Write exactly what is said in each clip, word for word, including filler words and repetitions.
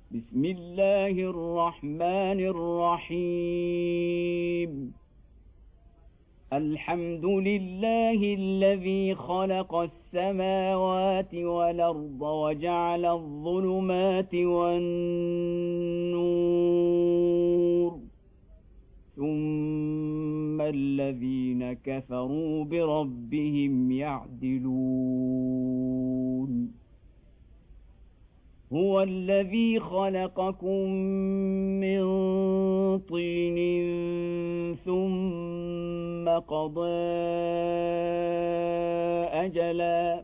بسم الله الرحمن الرحيم الحمد لله الذي خلق السماوات والأرض وجعل الظلمات والنور ثم الذين كفروا بربهم يعدلون هو الذي خلقكم من طين ثم قضى أجلا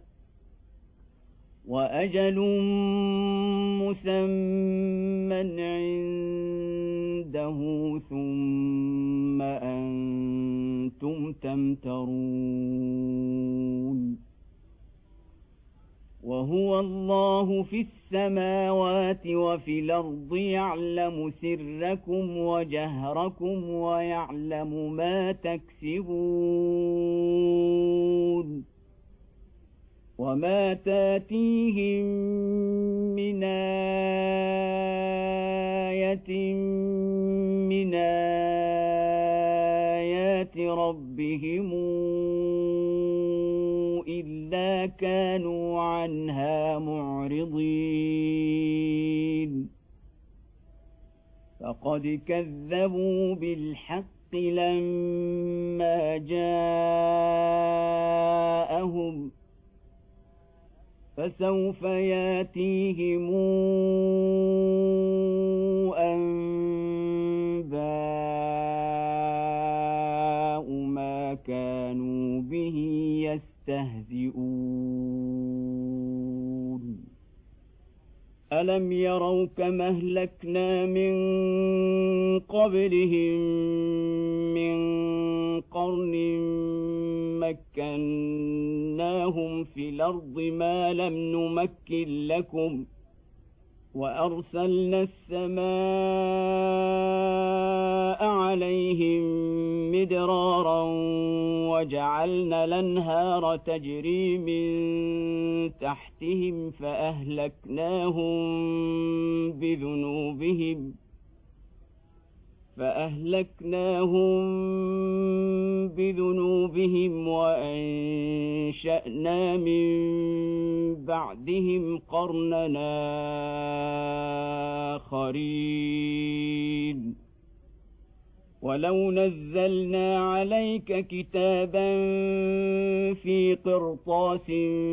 وأجل مسمى عنده ثم أنتم تمترون وهو الله في السماوات وفي الأرض يعلم سركم وجهركم ويعلم ما تكسبون وما تاتيهم من آية من آيات ربهم إلا كانوا عنها معرضين فقد كذبوا بالحق لما جاءهم فسوف ياتيهم أنباء ما كانوا به يستهزئون ألم يروا كما أهلكنا من قبلهم من قرن مكناهم في الأرض ما لم نمكن لكم وأرسلنا السماء عليهم مدرارا وجعلنا الأنهار تجري من تحتهم فأهلكناهم بذنوبهم فأهلكناهم بذنوبهم وأنشأنا من بعدهم قرننا آخرين ولو نزلنا عليك كتابا في قرطاس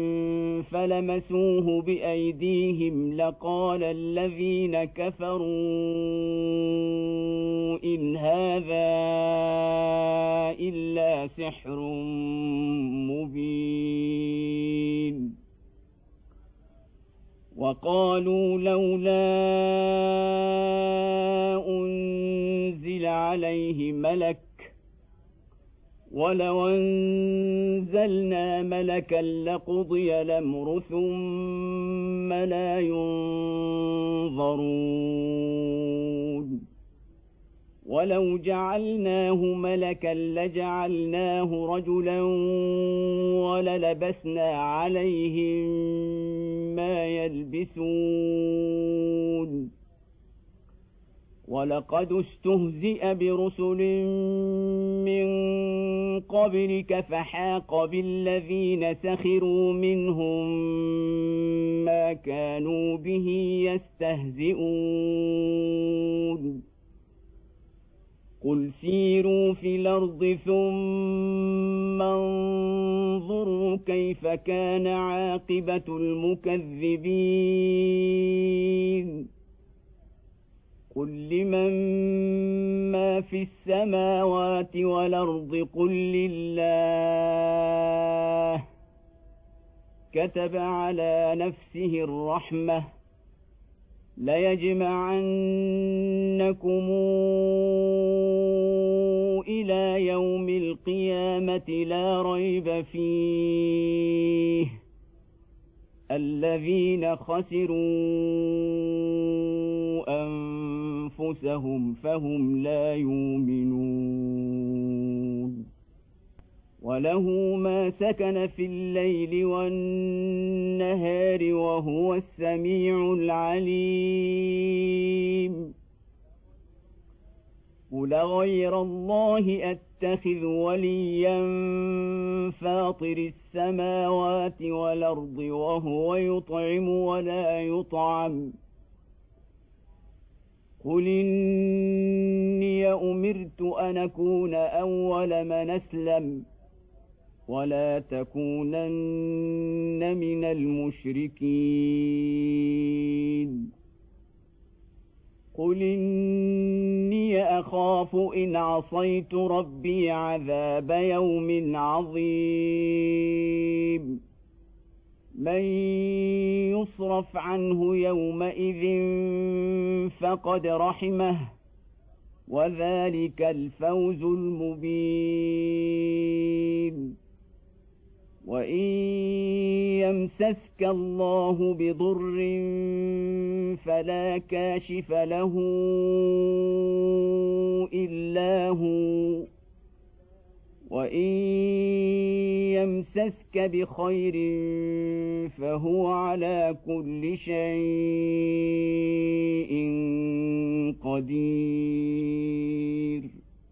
فلمسوه بأيديهم لقال الذين كفروا إن هذا إلا سحر مبين وقالوا لولا أنزل عليه ملك ولو أنزلنا ملكا لقضي الأمر ثم لا ينظرون ولو جعلناه ملكا لجعلناه رجلا وللبسنا عليهم ما يلبسون ولقد استهزئ برسل من قبلك فحاق بالذين سخروا منهم ما كانوا به يستهزئون قل سيروا في الأرض ثم انظروا كيف كان عاقبة المكذبين قل لمن ما في السماوات والأرض قل لله كتب على نفسه الرحمة ليجمعنكم إلى يوم القيامة لا ريب فيه الذين خسروا أنفسهم فهم لا يؤمنون وله ما سكن في الليل والنهار وهو السميع العليم قل غير الله أتخذ وليا فاطر السماوات والأرض وهو يطعم ولا يطعم قل إني أمرت أن أكون أول من أسلم ولا تكونن من المشركين قل إني أخاف إن عصيت ربي عذاب يوم عظيم من يصرف عنه يومئذ فقد رحمه وذلك الفوز المبين وإن يمسسك الله بضر فلا كاشف له إلا هو وإن يمسسك بخير فهو على كل شيء قدير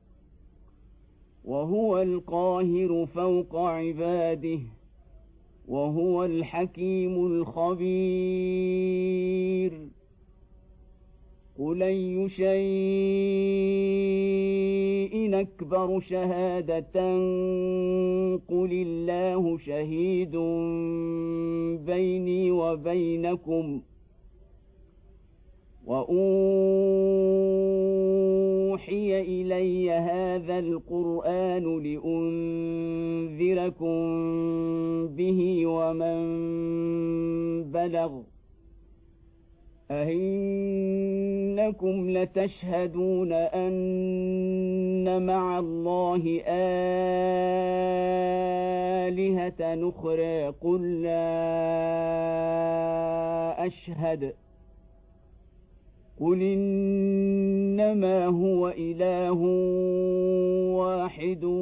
وهو القاهر فوق عباده وهو الحكيم الخبير قل أي شيء أكبر شهادة قل الله شهيد بيني وبينكم وأوحي إلي هذا القرآن لأنذركم به ومن بلغ أئنكم لتشهدون أن مع الله آلهة أخرى قل لا أشهد قل إنما هو إله واحد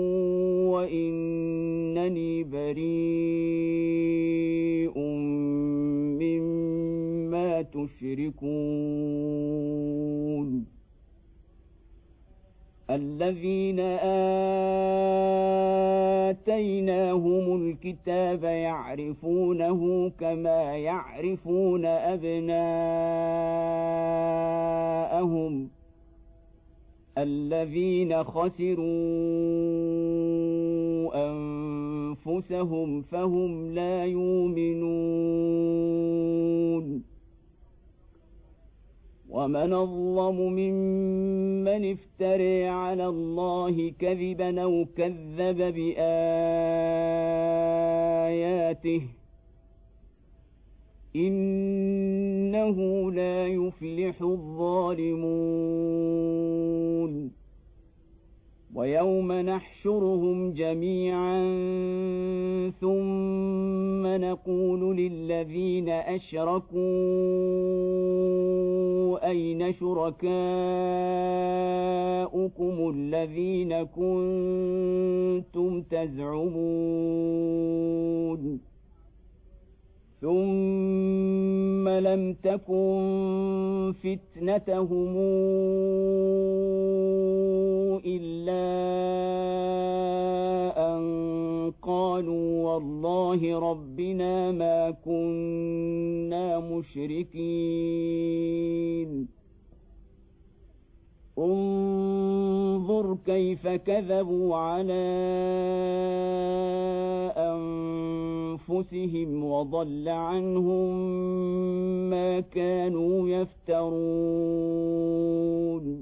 وإنني بريء مما تشركون الذين آتيناهم الكتاب يعرفونه كما يعرفون أبناءهم الذين خسروا أنفسهم فهم لا يؤمنون ومن أظلم ممن افترى على الله كذبا أو كذب بآياته إنه لا يفلح الظالمون ويوم نحشرهم جميعا ثم نقول للذين أشركوا أين شركاؤكم الذين كنتم تزعمون ثم لم تكن فتنتهم إلا أن قالوا والله ربنا ما كنا مشركين انظر كيف كذبوا على أنفسهم وضل عنهم ما كانوا يفترون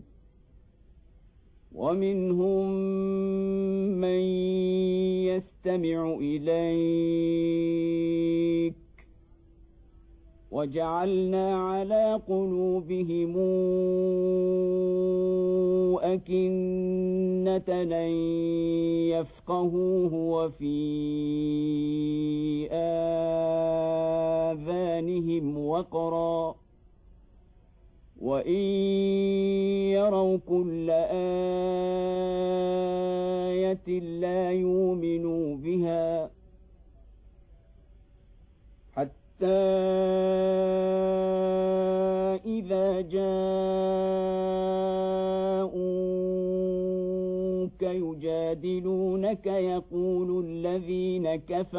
ومنهم من يستمع إليك وجعلنا على قلوبهم أكنة أن يفقهوه وفي آذانهم وقرا وإن يروا كل آية لا يؤمنوا بها حتى إذا جاءوا يجادلونك يقول الذين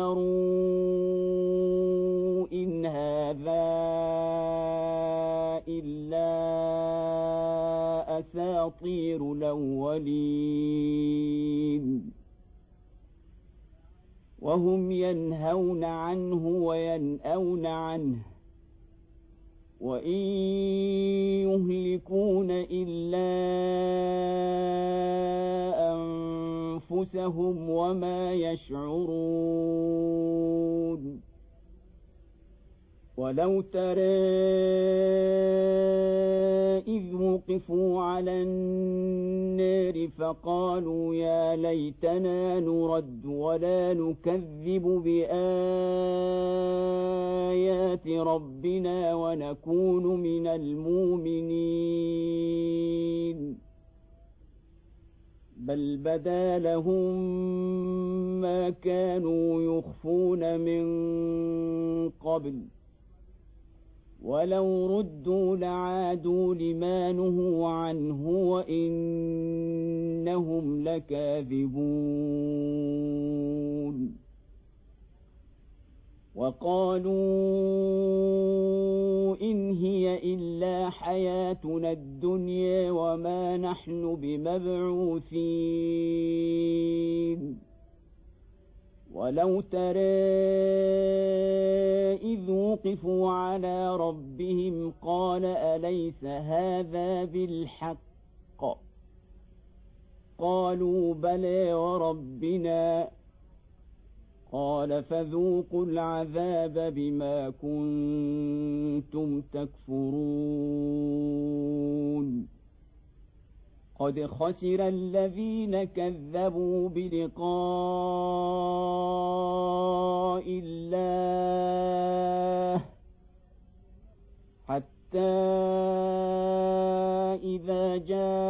كفروا إن هذا إلا أساطير الأولين وهم ينهون عنه وينأون عنه وإن يهلكون إلا أنفسهم وما يشعرون ولو ترى إذ وقفوا على النار فقالوا يا ليتنا نرد ولا نكذب بآيات ربنا ونكون من المؤمنين بل بدا لهم ما كانوا يخفون من قبل ولو ردوا لعادوا لما نهوا عنه وإنهم لكاذبون وقالوا إن هي إلا حياتنا الدنيا وما نحن بمبعوثين ولو ترى إذ وقفوا على ربهم قال أليس هذا بالحق قالوا بلى وربنا قال فذوقوا العذاب بما كنتم تكفرون قد خسر الذين كذبوا بلقاء الله حتى إذا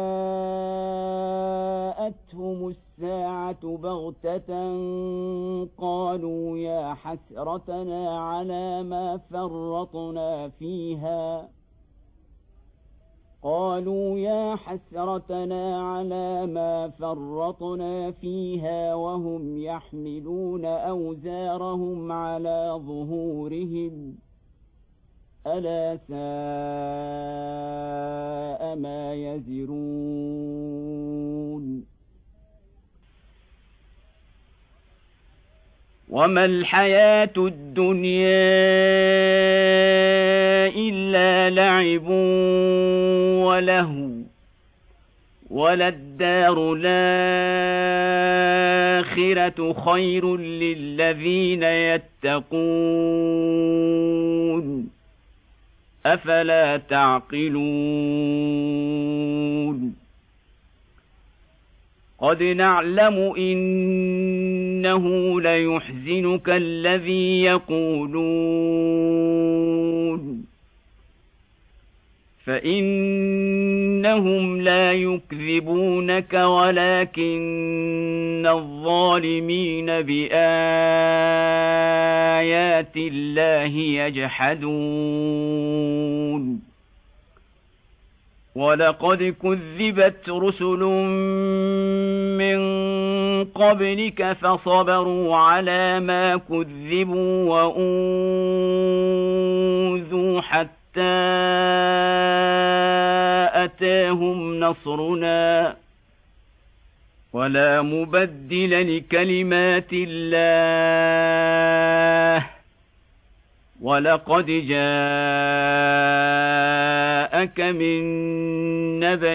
جاءتهم الساعة بغتة قالوا يا حسرتنا على ما فرطنا فيها قالوا يا حسرتنا على ما فرطنا فيها وهم يحملون أوزارهم على ظهورهم ألا ساء ما يزرون وما الحياة الدنيا إلا لعب وله وللدار الآخرة خير للذين يتقون أفلا تعقلون قد نعلم إنه ليحزنك الذي يقولون فإنهم لا يكذبونك ولكن الظالمين بآيات الله يجحدون ولقد كذبت رسل من قبلك فصبروا على ما كذبوا وأوذوا حتى أتاهم نصرنا ولا مبدل لكلمات الله ولقد جاءك من نبأ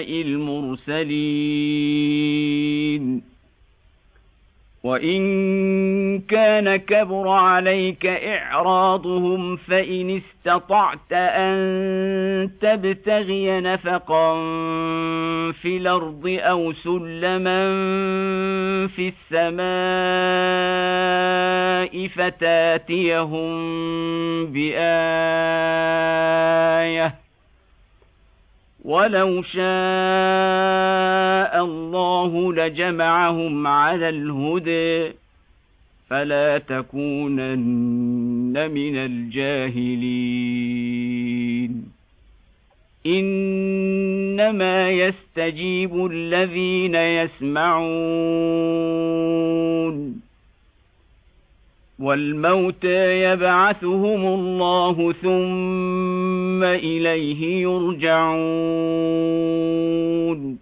المرسلين وإن كان كبر عليك إعراضهم فإن استطعت أن تبتغي نفقا في الأرض أو سلما في السماء فتاتيهم بآية ولو شاء الله لجمعهم على الهدى فلا تكونن من الجاهلين إن إنما يستجيب الذين يسمعون والموتى يبعثهم الله ثم إليه يرجعون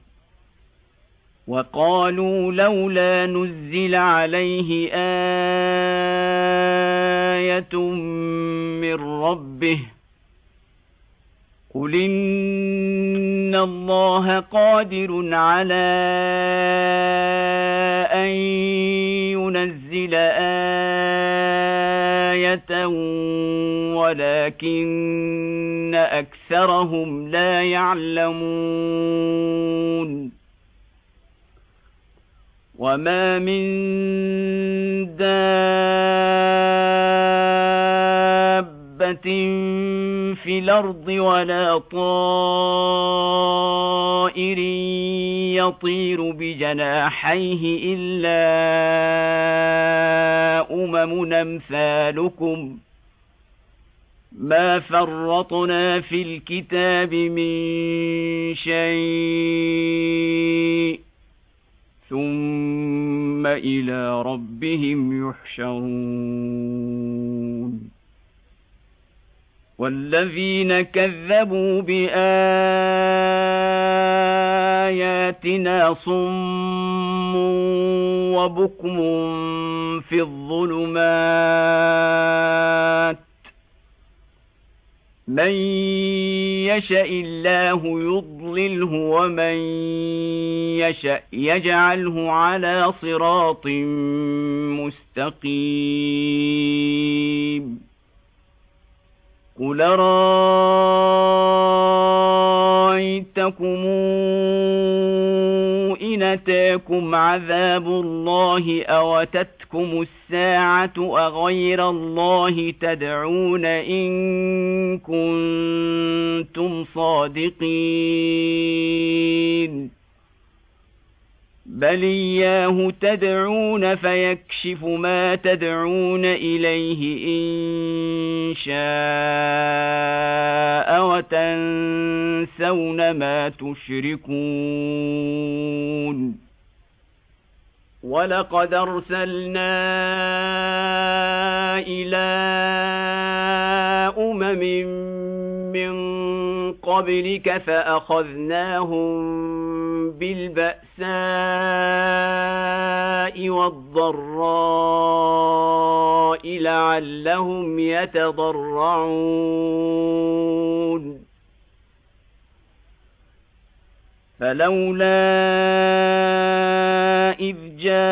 وقالوا لولا نزل عليه آية من ربه قل إن الله قادر على أن ينزل آية ولكن أكثرهم لا يعلمون وما من دابة في الأرض ولا طائر يطير بجناحيه إلا أمم أمثالكم ما فرطنا في الكتاب من شيء ثم إلى ربهم يحشرون والذين كذبوا بآياتنا صم وبكم في الظلمات من يشاء الله يضلله ومن يشاء يجعله على صراط مستقيم قل رأيتكم إن أتاكم عذاب الله أو أتتكم الساعة أغير الله تدعون إن كنتم صادقين بل إياه تدعون فيكشف ما تدعون إليه إن شاء وتنسون ما تشركون ولقد أرسلنا إلى أمم من قبلك فأخذناهم بالبأساء والضراء لعلهم يتضرعون فلولا إذ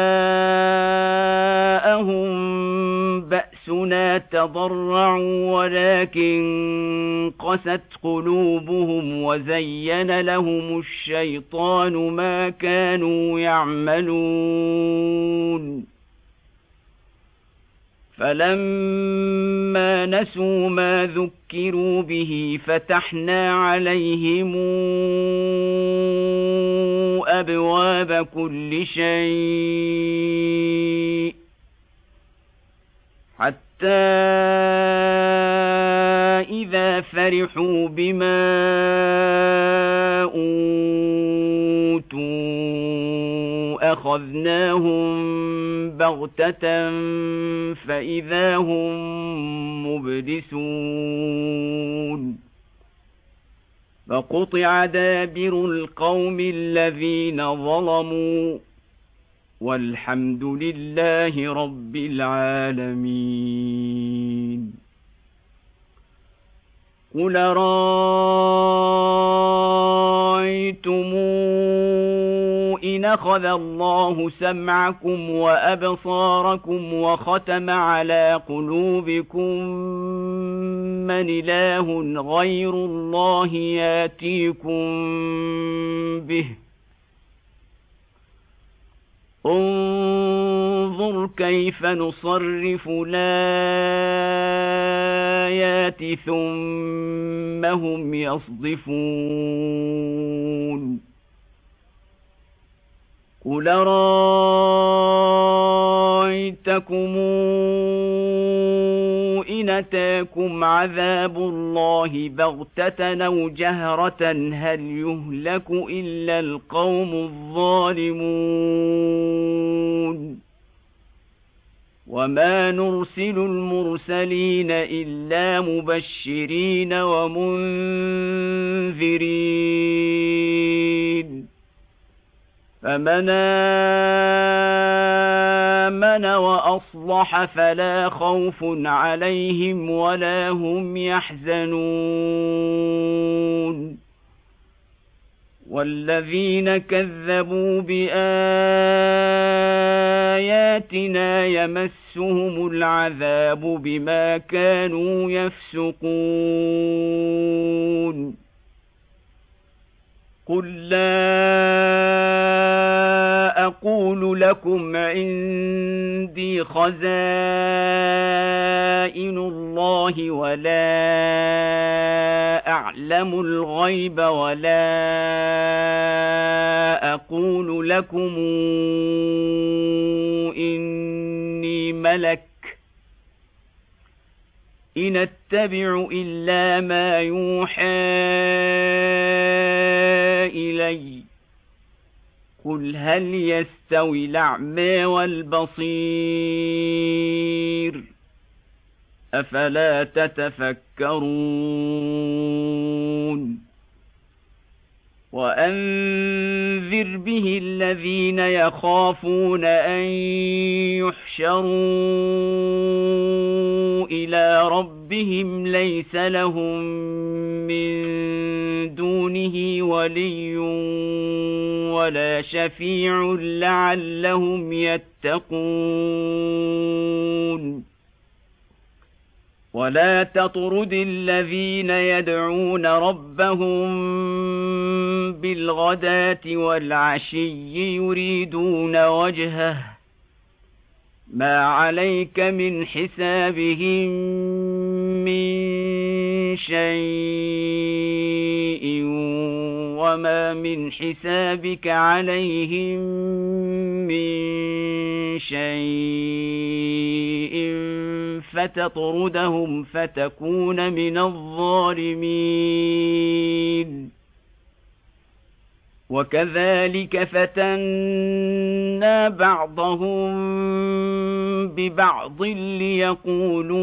جاءهم بأسنا تضرعوا ولكن قست قلوبهم وزين لهم الشيطان ما كانوا يعملون فلما نسوا ما ذكروا به فتحنا عليهم أبواب كل شيء حتى إذا فرحوا بما أوتوا أخذناهم بغتة فإذا هم مبلسون فقطع دابر القوم الذين ظلموا والحمد لله رب العالمين قل رأيتم إن أخذ الله سمعكم وأبصاركم وختم على قلوبكم من إله غير الله ياتيكم به انظر كيف نصرف الآيات ثم هم يصدفون قل رأيتكم إن إن أتاكم عذاب الله بغتة أو جهرة هل يهلك إلا القوم الظالمون وما نرسل المرسلين إلا مبشرين ومنذرين فمن آمن وأصلح فلا خوف عليهم ولا هم يحزنون والذين كذبوا بآياتنا يمسهم العذاب بما كانوا يفسقون قل لا أقول لكم عندي خزائن الله ولا أعلم الغيب ولا أقول لكم إني ملك إن أتبع إلا ما يوحى إلي قل هل يستوي الأعمى والبصير أفلا تتفكرون وأنذر به الذين يخافون أن يحشروا إلى ربهم ليس لهم من دونه ولي ولا شفيع لعلهم يتقون ولا تطرد الذين يدعون ربهم بالغداة والعشي يريدون وجهه ما عليك من حسابهم من شيء وما من حسابك عليهم من شيء فتطردهم فتكون من الظالمين وكذلك فتنا بعضهم ببعض ليقولوا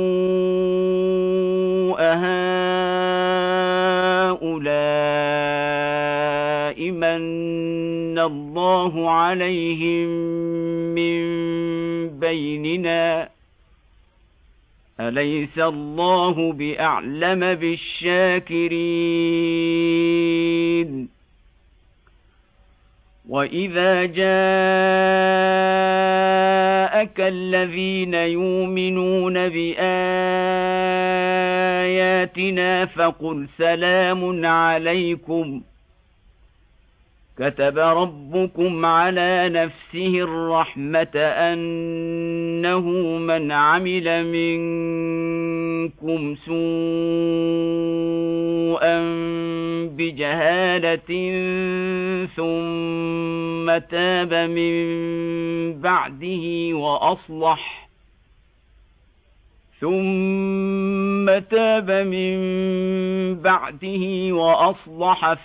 أهؤلاء من الله عليهم من بيننا أليس الله بأعلم بالشاكرين وإذا جاءك الذين يؤمنون بآياتنا فقل سلام عليكم كتب ربكم على نفسه الرحمة أنه من عمل منكم سوءا بجهالة ثم تاب من بعده وأصلح ثم تاب من بعده وأصلح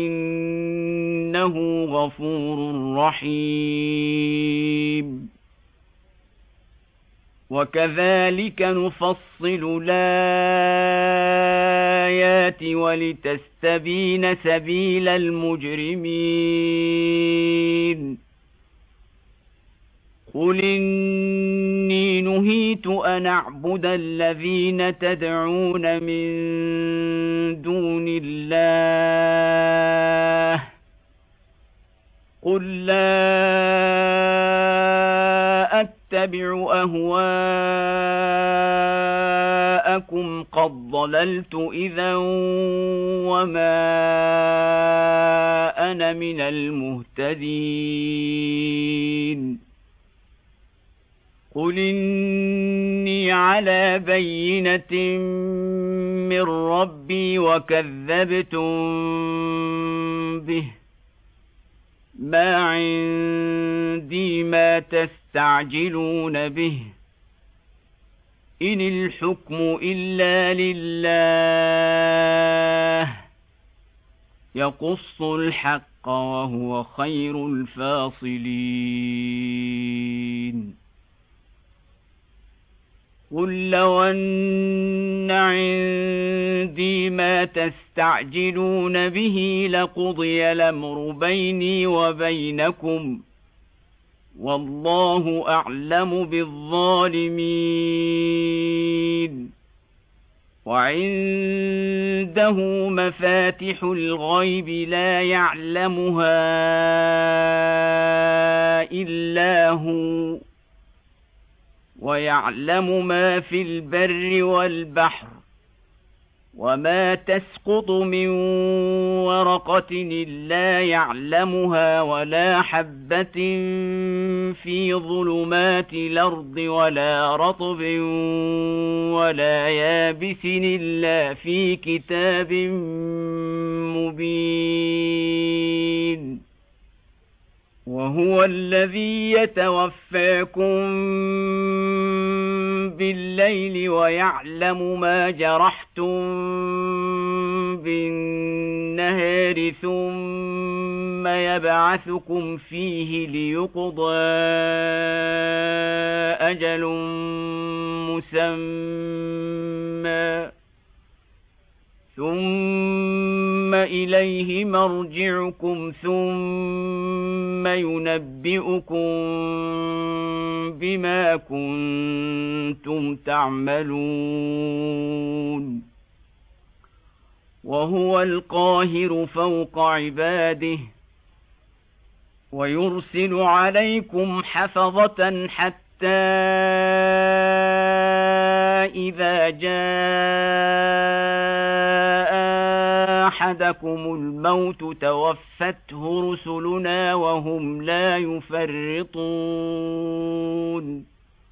فإنه غفور رحيم وكذلك نفصل الآيات ولتستبين سبيل المجرمين قل إني نهيت أن أعبد الذين تدعون من دون الله قل لا أتبع أهواءكم قد ضللت إذا وما أنا من المهتدين قل إني على بينة من ربي وكذبتم به ما عندي ما تستعجلون به إن الحكم إلا لله يقص الحق وهو خير الفاصلين قل لو أن عندي ما تستعجلون به لقضي الأمر بيني وبينكم والله أعلم بالظالمين وعنده مفاتح الغيب لا يعلمها إلا هو ويعلم ما في البر والبحر وما تسقط من ورقة إلا يعلمها ولا حبة في ظلمات الأرض ولا رطب ولا يابس إلا في كتاب مبين وهو الذي يتوفاكم بالليل ويعلم ما جرحتم بالنهار ثم يبعثكم فيه ليقضى أجل مسمى ثم إليه مرجعكم ثم ينبئكم بما كنتم تعملون وهو القاهر فوق عباده ويرسل عليكم حفظة حتى إذا جاء أحدكم الموت توفته رسلنا وهم لا يفرطون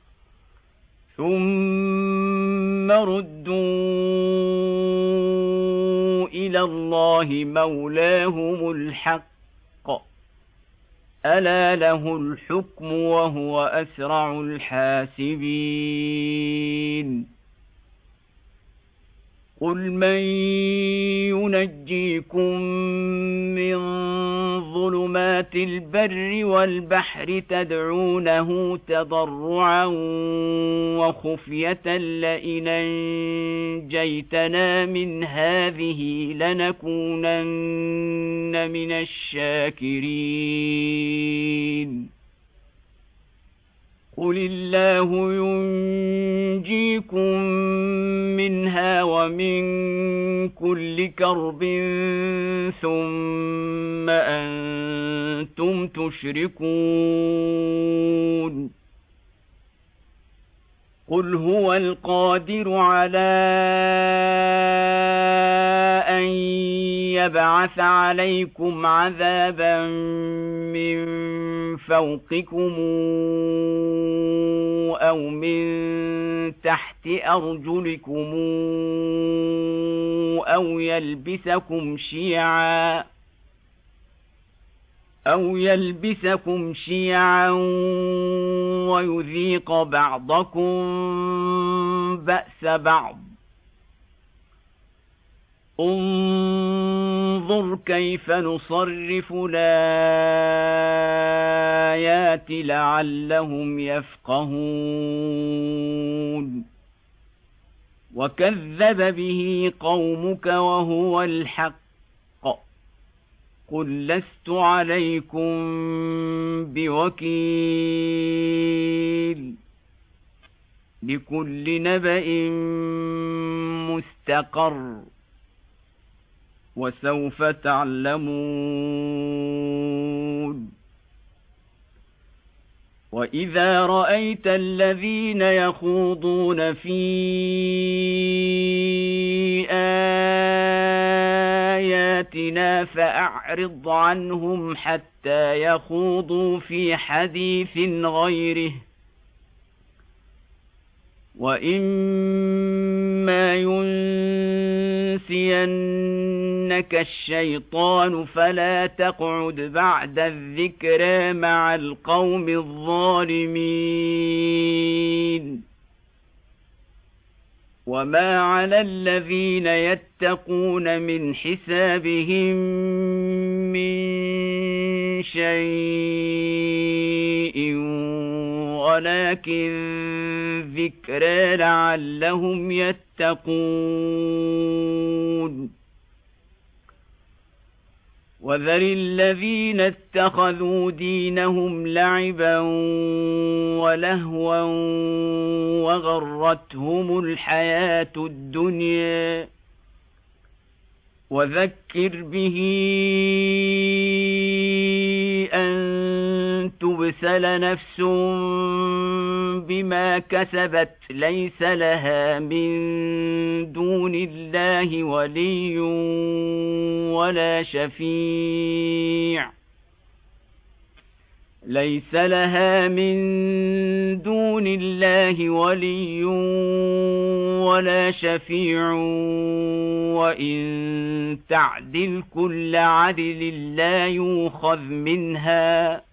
ثم ردوا إلى الله مولاهم الحق ألا له الحكم وهو أسرع الحاسبين قل من ينجيكم من ظلمات البر والبحر تدعونه تضرعا وخفية لئن أنجيتنا من هذه لنكونن من الشاكرين قل الله ينجيكم منها ومن كل كرب ثم أنتم تشركون قل هو القادر على أن يبعث عليكم عذابا من فوقكم أو من تحت أرجلكم أو يلبسكم شيعا أو يلبسكم شيعا ويذيق بعضكم بأس بعض انظر كيف نصرف الآيات لعلهم يفقهون وكذب به قومك وهو الحق قل لست عليكم بوكيل لكل نبأ مستقر وسوف تعلمون وإذا رأيت الذين يخوضون في آياتنا فأعرض عنهم حتى يخوضوا في حديث غيره وإما ينسينك الشيطان فلا تقعد بعد الذكرى مع القوم الظالمين وما على الذين يتقون من حسابهم من شيء ولكن ذكرى لعلهم يتقون وذر الذين اتخذوا دينهم لعبا ولهوا وغرتهم الحياة الدنيا وذكر به أن تبسل نفس بما كسبت ليس لها من دون الله ولي ولا شفيع ليس لها من دون الله ولي ولا شفيع وإن تعدل كل عدل لا يؤخذ منها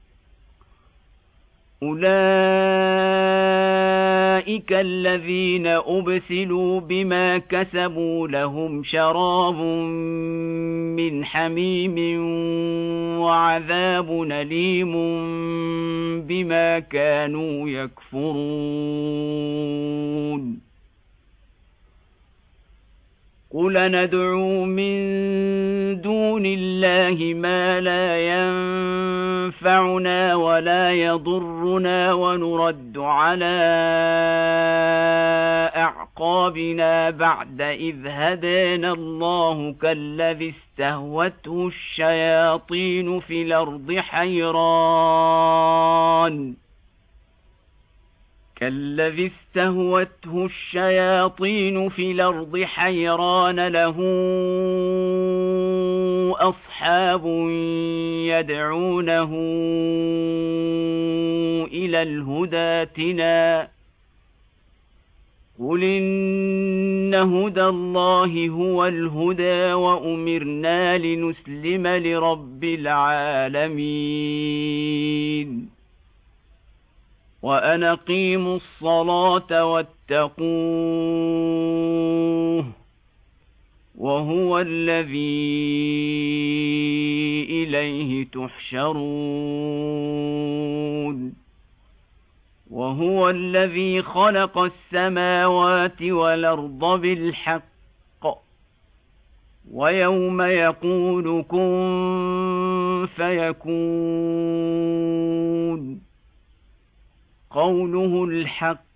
أولئك الذين أبسلوا بما كسبوا لهم شراب من حميم وعذاب أليم بما كانوا يكفرون قل ندعو من دون الله ما لا ينفعنا ولا يضرنا ونرد على أعقابنا بعد إذ هدانا الله كالذي استهوته الشياطين في الأرض حيران كالذي استهوته الشياطين في الأرض حيران له أصحاب يدعونه إلى الهدى ائتنا قل إن هدى الله هو الهدى وأمرنا لنسلم لرب العالمين وأن أقيموا الصلاة واتقوه وهو الذي إليه تحشرون وهو الذي خلق السماوات والأرض بالحق ويوم يقول كن فيكون قوله الحق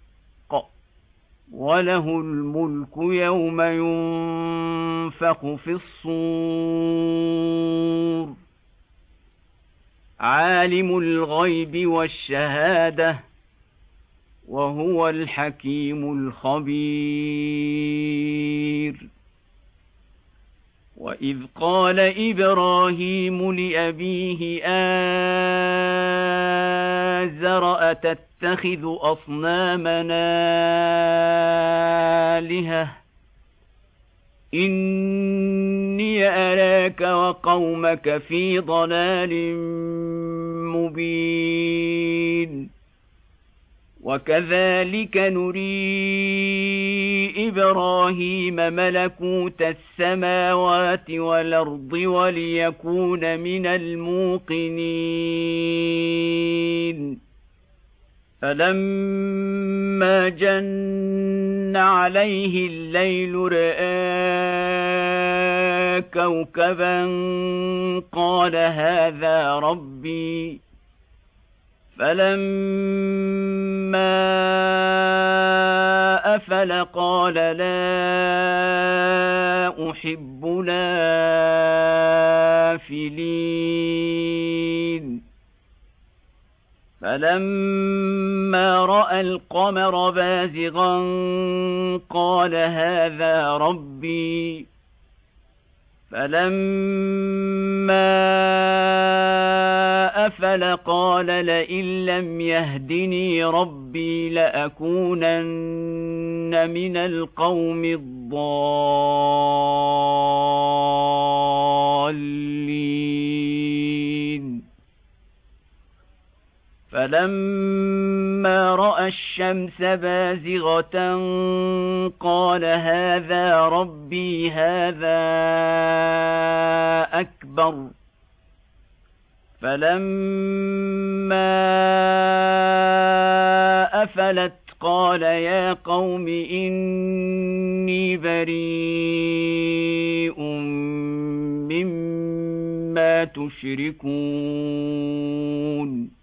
وله الملك يوم ينفخ في الصور عالم الغيب والشهادة وهو الحكيم الخبير وإذ قال إبراهيم لأبيه آزر أتتخذ أصنامنا آلهة إني أراك وقومك في ضلال مبين وكذلك نري إبراهيم ملكوت السماوات والأرض وليكون من الموقنين فلما جن عليه الليل رأى كوكبا قال هذا ربي فلما أفل قال لا أحب الآفلين فلما رأى القمر بازغا قال هذا ربي فلما أفل قال لئن لم يهدني ربي لأكونن من القوم الضالين فلما فلما رأى الشمس بازغة قال هذا ربي هذا أكبر فلما أفلت قال يا قوم إني بريء مما تشركون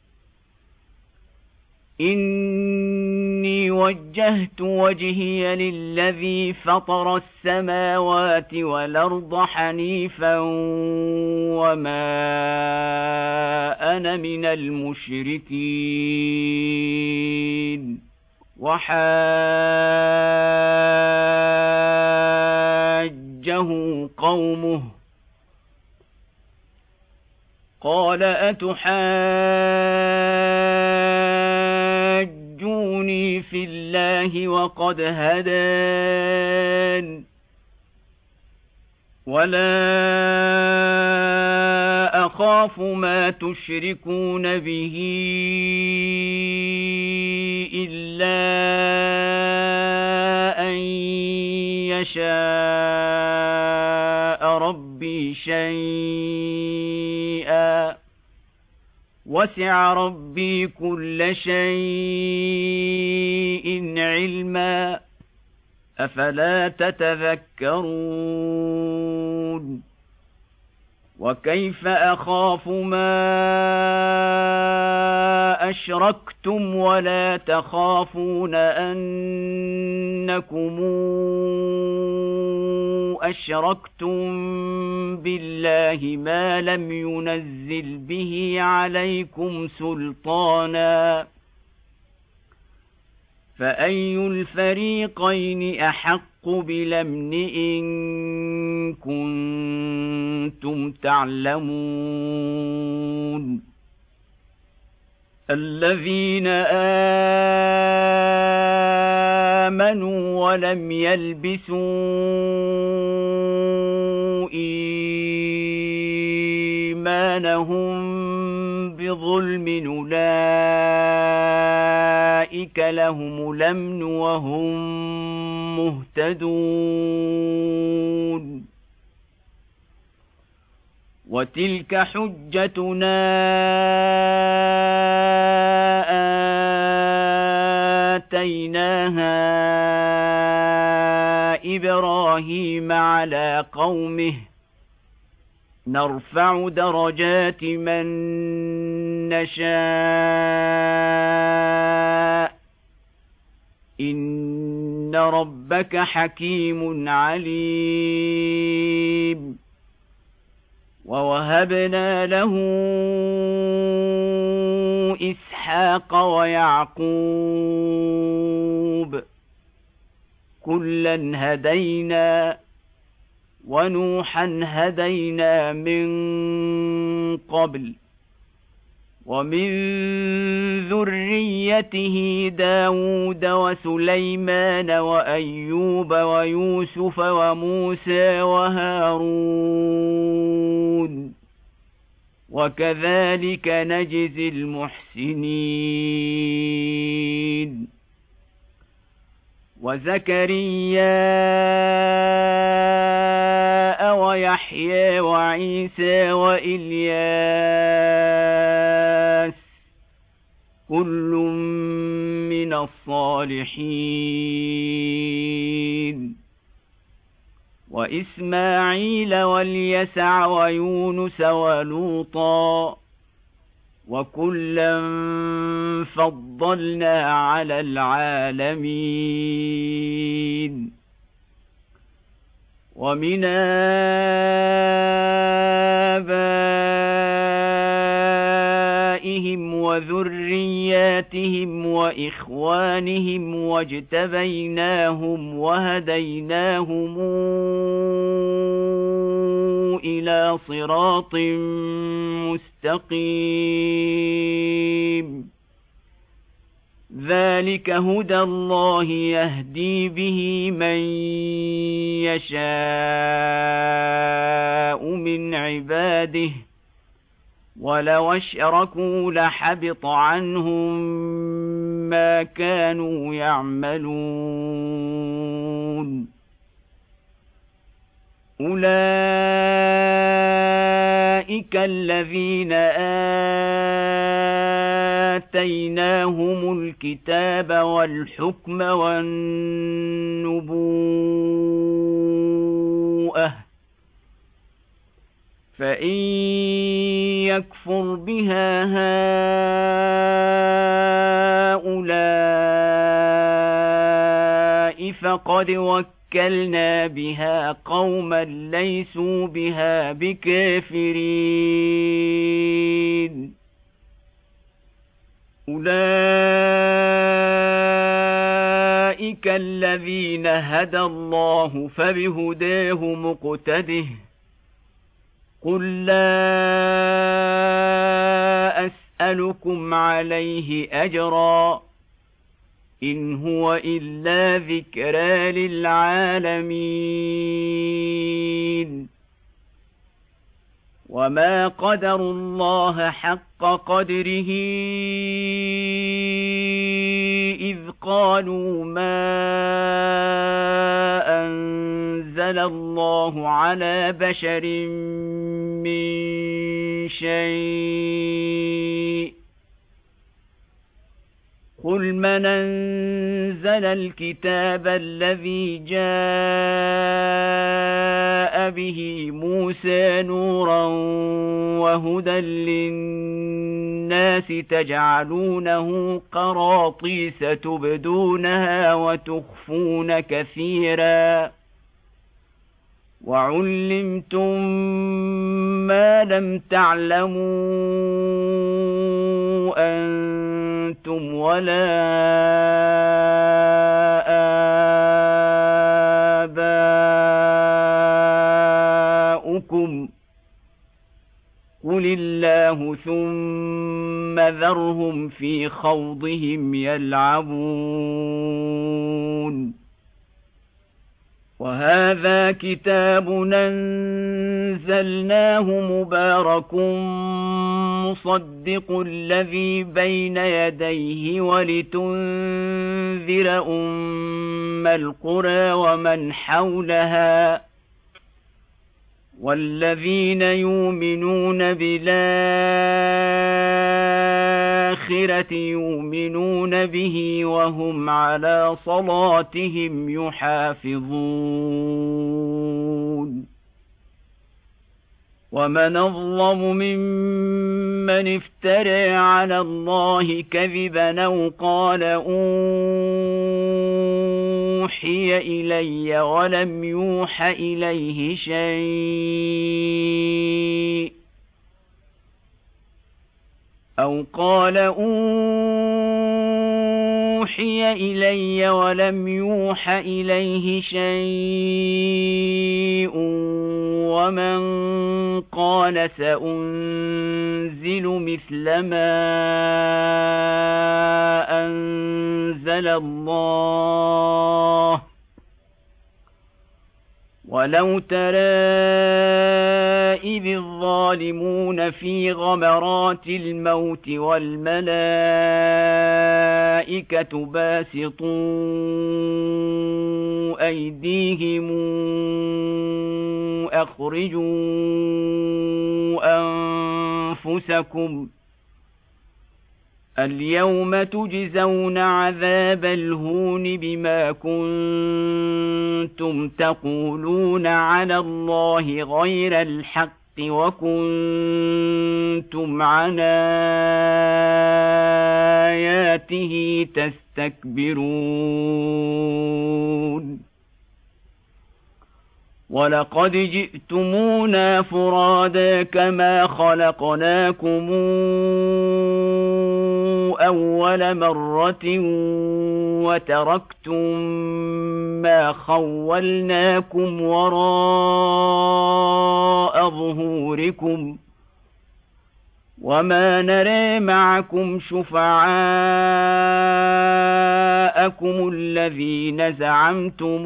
إني وجهت وجهي للذي فطر السماوات والأرض حنيفا وما أنا من المشركين وحاجه قومه قال أتحاجوني في الله وقد هدان ولا أخاف ما تشركون به إلا أن يشاء ربي شيئا وسع ربي كل شيء علما أفلا تتذكرون وكيف أخاف ما أشركتم ولا تخافون أنكم أشركتم بالله ما لم ينزل به عليكم سلطانا فأي الفريقين أحق بالأمن إن كنتم تعلمون الذين آمنوا ولم يلبسوا إيمانهم بظلم أولئك لهم الأمن وهم مهتدون وتلك حجتنا آتيناها إبراهيم على قومه نرفع درجات من نشاء إن ربك حكيم عليم ووهبنا له إسحاق ويعقوب كلا هدينا ونوحا هدينا من قبل ومن ذريته داود وسليمان وأيوب ويوسف وموسى وهارون وكذلك نجزي المحسنين وزكريا ويحيى وعيسى وإلياس كل من الصالحين وإسماعيل واليسع ويونس ولوطا وكلا فضلنا على العالمين ومن آبائهم وذرياتهم وإخوانهم واجتبيناهم وهديناهم إلى صراط مستقيم ذلك هدى الله يهدي به من يشاء من عباده ولو أشركوا لحبط عنهم ما كانوا يعملون أولئك الذين آتيناهم الكتاب والحكم والنبوءة فإن يكفر بها هؤلاء فقد وكلنا بها قوما ليسوا بها بكافرين أولئك الذين هدى الله فبهداه مقتده قل لا أسألكم عليه أجرا إن هو إلا ذكرى للعالمين وما قدروا الله حق قدره إذ قالوا ما أنزل الله على بشر من شيء قل من أنزل الكتاب الذي جاء به موسى نورا وهدى للناس تجعلونه قراطيس تبدونها وتخفون كثيرا وعلمتم ما لم تعلموا أنتم ولا آباؤكم قل الله ثم ذرهم في خوضهم يلعبون وهذا كتاب أنزلناه مبارك مصدق الذي بين يديه ولتنذر أم القرى ومن حولها والذين يؤمنون بالآخرة يؤمنون به وهم على صلاتهم يحافظون ومن أظلم ممن افترى على الله كذبا أو قال أوحي إلي ولم يوح إليه شيء أو قال أوحي إلي ولم يوح إليه شيء ومن قال سأنزل مثل ما أنزل الله ولو ترى إذ الظالمون في غمرات الموت والملائكة باسطوا أيديهم أخرجوا أنفسكم اليوم تجزون عذاب الهون بما كنتم تقولون على الله غير الحق وكنتم عن آياته تستكبرون ولقد جئتمونا فرادا كما خلقناكم أول مرة وتركتم ما خولناكم وراء ظهوركم وما نرى معكم شفعاءكم الذين زعمتم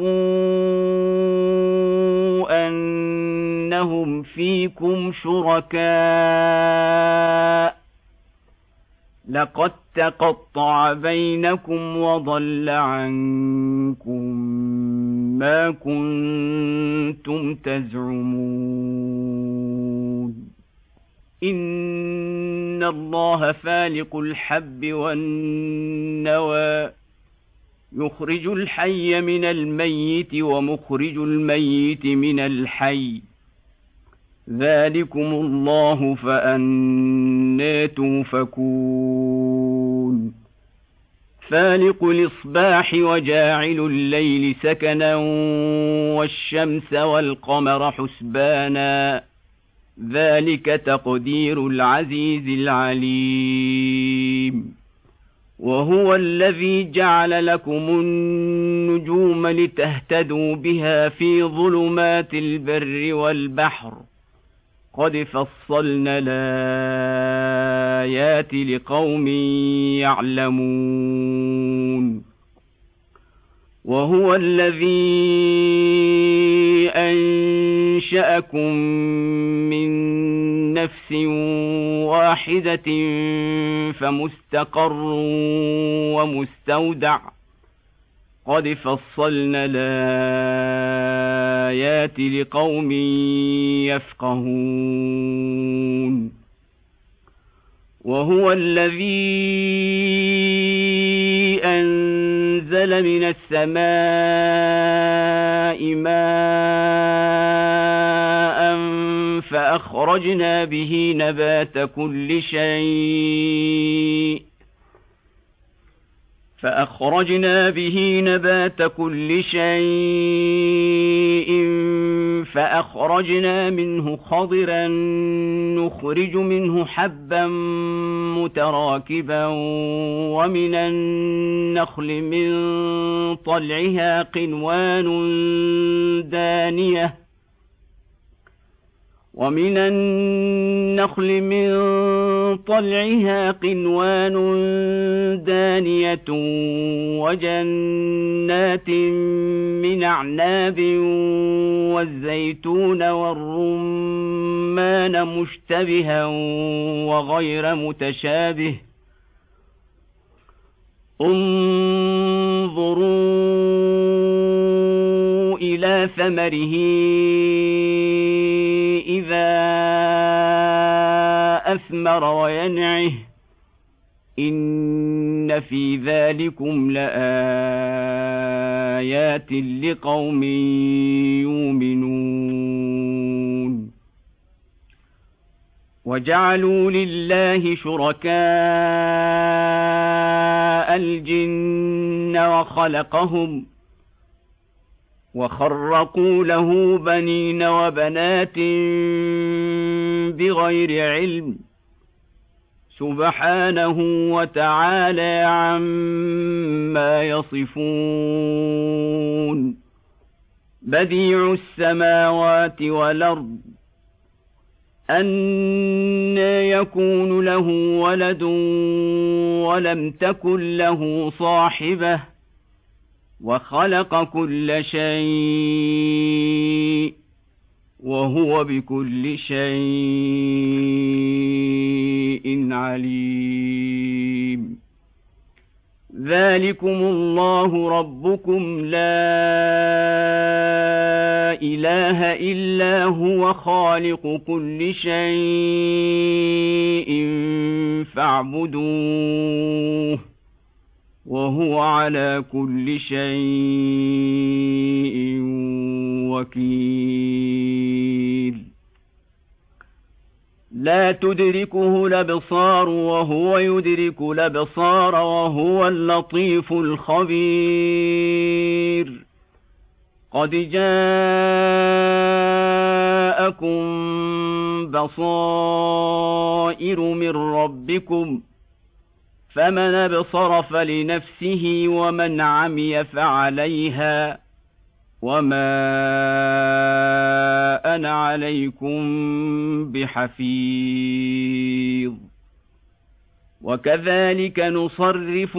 أنهم فيكم شركاء لقد تقطع بينكم وضل عنكم ما كنتم تزعمون إن الله فالق الحب والنوى يخرج الحي من الميت ومخرج الميت من الحي ذلكم الله فأنى توفكون فالق الإصباح وجاعل الليل سكنا والشمس والقمر حسبانا ذلك تقدير العزيز العليم وهو الذي جعل لكم النجوم لتهتدوا بها في ظلمات البر والبحر قد فصلنا الآيات لقوم يعلمون وهو الذي أنشأكم من نفس واحدة فمستقر ومستودع قد فصلنا الآيات لقوم يفقهون وهو الذي أنزل من السماء ماء فأخرجنا به نبات كل شيء فأخرجنا به نبات كل شيء فأخرجنا منه خضرا نخرج منه حبا متراكبا ومن النخل من طلعها قنوان دانية ومن النخل من طلعها قنوان دانية وجنات من أعناب والزيتون والرمان مشتبها وغير متشابه انظروا إلى ثمره إذا أثمر وينعه إن في ذلكم لآيات لقوم يؤمنون وجعلوا لله شركاء الجن وخلقهم وخرقوا له بنين وبنات بغير علم سبحانه وتعالى عما يصفون بديع السماوات والأرض أنى يكون له ولد ولم تكن له صاحبة وخلق كل شيء وهو بكل شيء عليم ذلكم الله ربكم لا إله إلا هو خالق كل شيء فاعبدوه وهو على كل شيء وكيل لا تدركه الأبصار وهو يدرك الأبصار وهو اللطيف الخبير قد جاءكم بصائر من ربكم فمن أبصر فلنفسه ومن عمي فعليها وما أنا عليكم بحفيظ وكذلك نصرف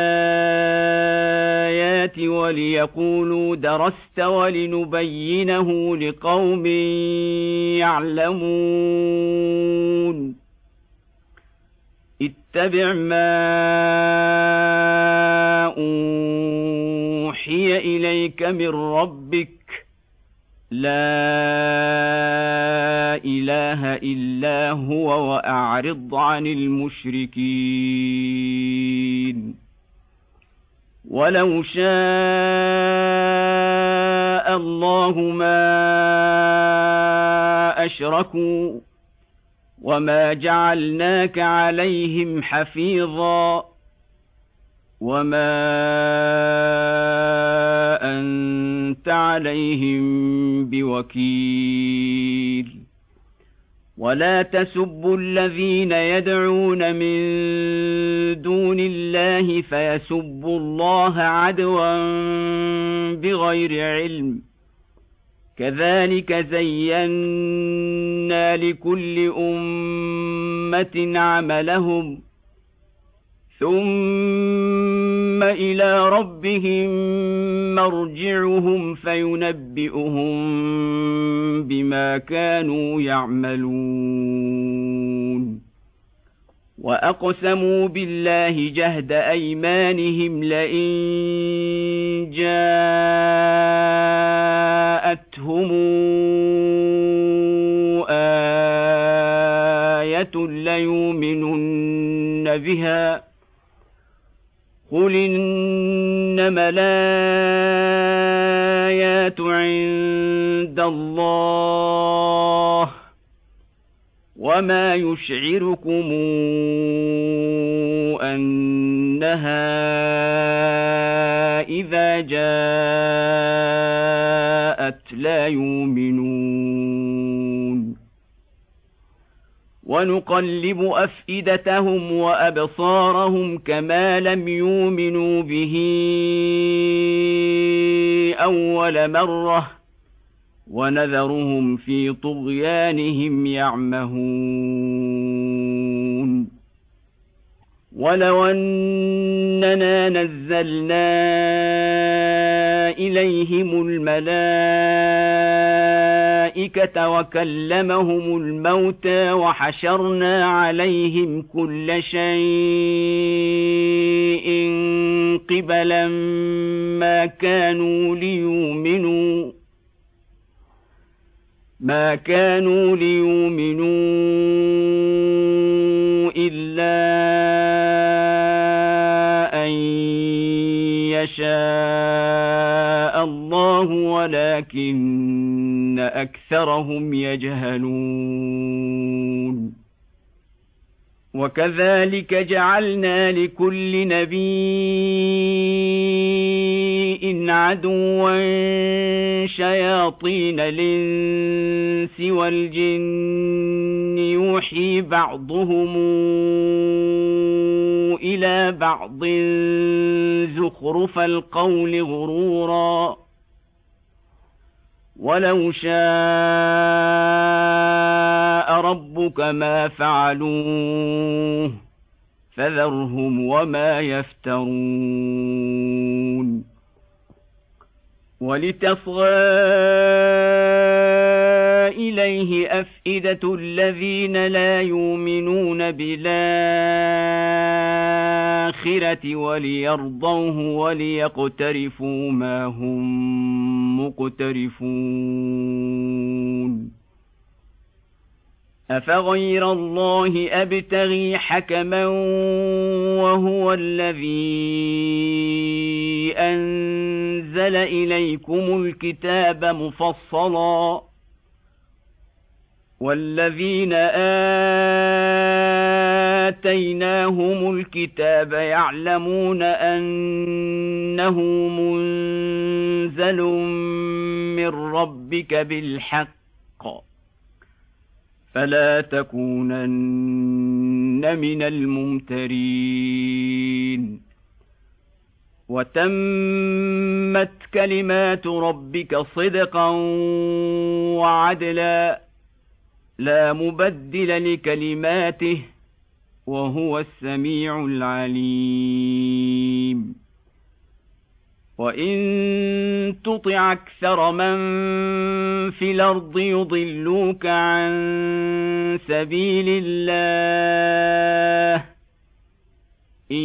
الآيات وليقولوا درست ولنبينه لقوم يعلمون اتبع ما أوحي إليك من ربك لا إله إلا هو وأعرض عن المشركين ولو شاء الله ما أشركوا وما جعلناك عليهم حفيظا وما أنت عليهم بوكيل ولا تسبوا الذين يدعون من دون الله فيسبوا الله عدوا بغير علم كذلك زينا لكل أمة عملهم ثم إلى ربهم مرجعهم فينبئهم بما كانوا يعملون وأقسموا بالله جهد أيمانهم لئن جاءتهم آية ليؤمنن بها قل إنما الآيات عند الله وما يشعركم أنها إذا جاءت لا يؤمنون ونقلب أفئدتهم وأبصارهم كما لم يؤمنوا به أول مرة ونذرهم في طغيانهم يعمهون ولو أننا نزلنا إليهم الملائكة وكلمهم الموتى وحشرنا عليهم كل شيء قبلا ما كانوا ليؤمنوا ما كانوا ليؤمنوا إلا أن يشاء الله ولكن أكثرهم يجهلون وكذلك جعلنا لكل نبي عدوا شياطين الإنس والجن يوحي بعضهم إلى بعض زخرف القول غرورا ولو شاء ربك ما فعلوه فذرهم وما يفترون ولتصغى إليه أفئدة الذين لا يؤمنون بالآخرة وليرضوه وليقترفوا ما هم مقترفون أفغير الله أبتغي حكما وهو الذي أنزل إليكم الكتاب مفصلا والذين آتيناهم الكتاب يعلمون أنه منزل من ربك بالحق فلا تكونن من الممترين وتمت كلمات ربك صدقا وعدلا لا مبدل لكلماته وهو السميع العليم وإن تطع أكثر من في الأرض يضلوك عن سبيل الله إن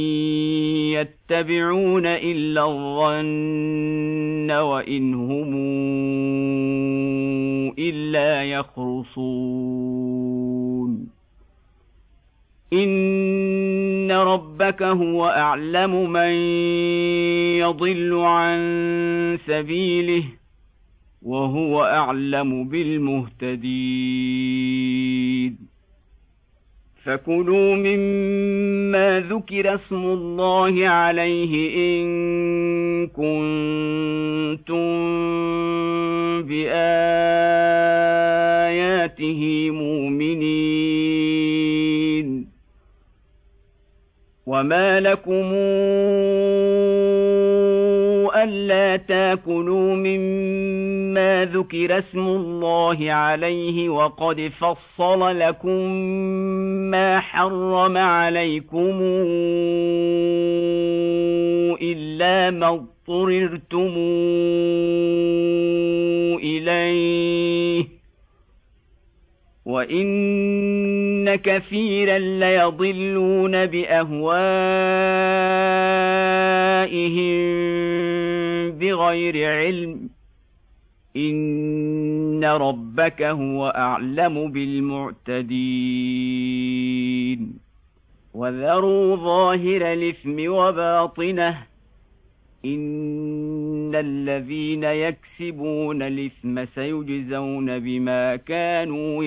يتبعون إلا الظن وإن هم إلا يخرصون إن ربك هو أعلم من يضل عن سبيله وهو أعلم بالمهتدين فكلوا مما ذكر اسم الله عليه إن كنتم بآياته مؤمنين وما لكم ألا تاكلوا مما ذكر اسم الله عليه وقد فصل لكم ما حرم عليكم إلا ما اضطررتم إليه وإن كثيرا ليضلون بأهوائهم بغير علم إن ربك هو أعلم بالمعتدين وذروا ظاهر الإثم وباطنه إن الذين يكسبون الإثم سيجزون بما كانوا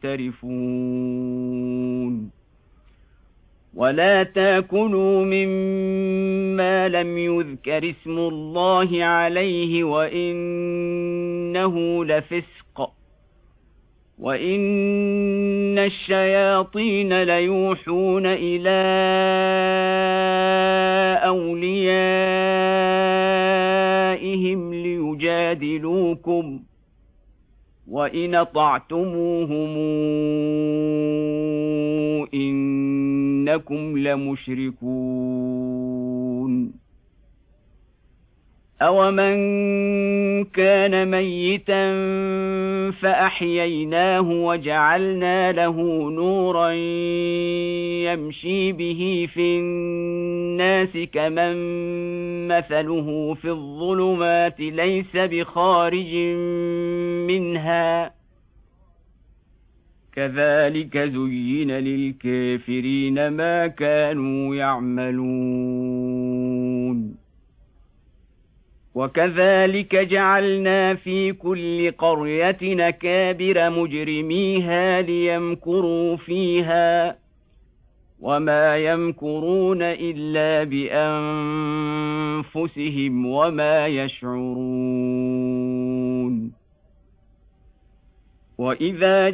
يقترفون ولا تاكلوا مما لم يذكر اسم الله عليه وإنه لفسق وإن الشياطين ليوحون إلى أوليائهم ليجادلوكم وإن أطعتموهم إنكم لمشركون أومن كان ميتا فأحييناه وجعلنا له نورا يمشي به في الناس كمن مثله في الظلمات ليس بخارج منها كذلك زين للكافرين ما كانوا يعملون وكذلك جعلنا في كل قرية أكابر مجرميها ليمكروا فيها وما يمكرون إلا بأنفسهم وما يشعرون وإذا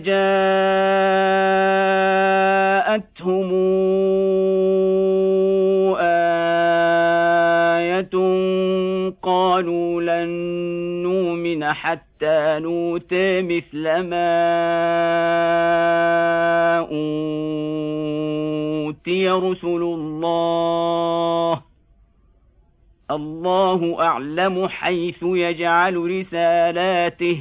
جاءتهم آية قالوا لن نؤمن حتى نؤتى مثل ما أوتي رسل الله الله أعلم حيث يجعل رسالاته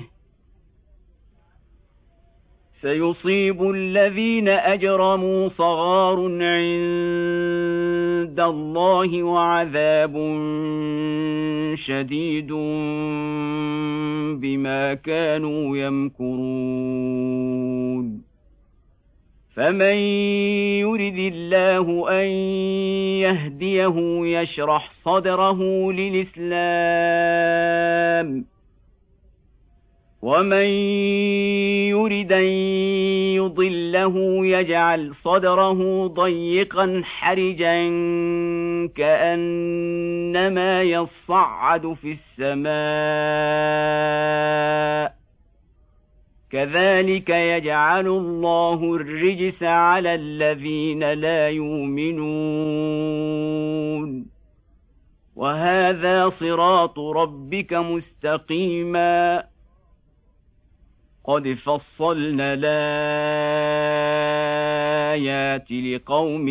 سيصيب الذين أجرموا صغار عند الله وعذاب شديد بما كانوا يمكرون فمن يرد الله أن يهديه يشرح صدره للإسلام ومن يرد أن يضله يجعل صدره ضيقا حرجا كأنما يصعد في السماء كذلك يجعل الله الرجس على الذين لا يؤمنون وهذا صراط ربك مستقيما قد فصلنا الآيات لقوم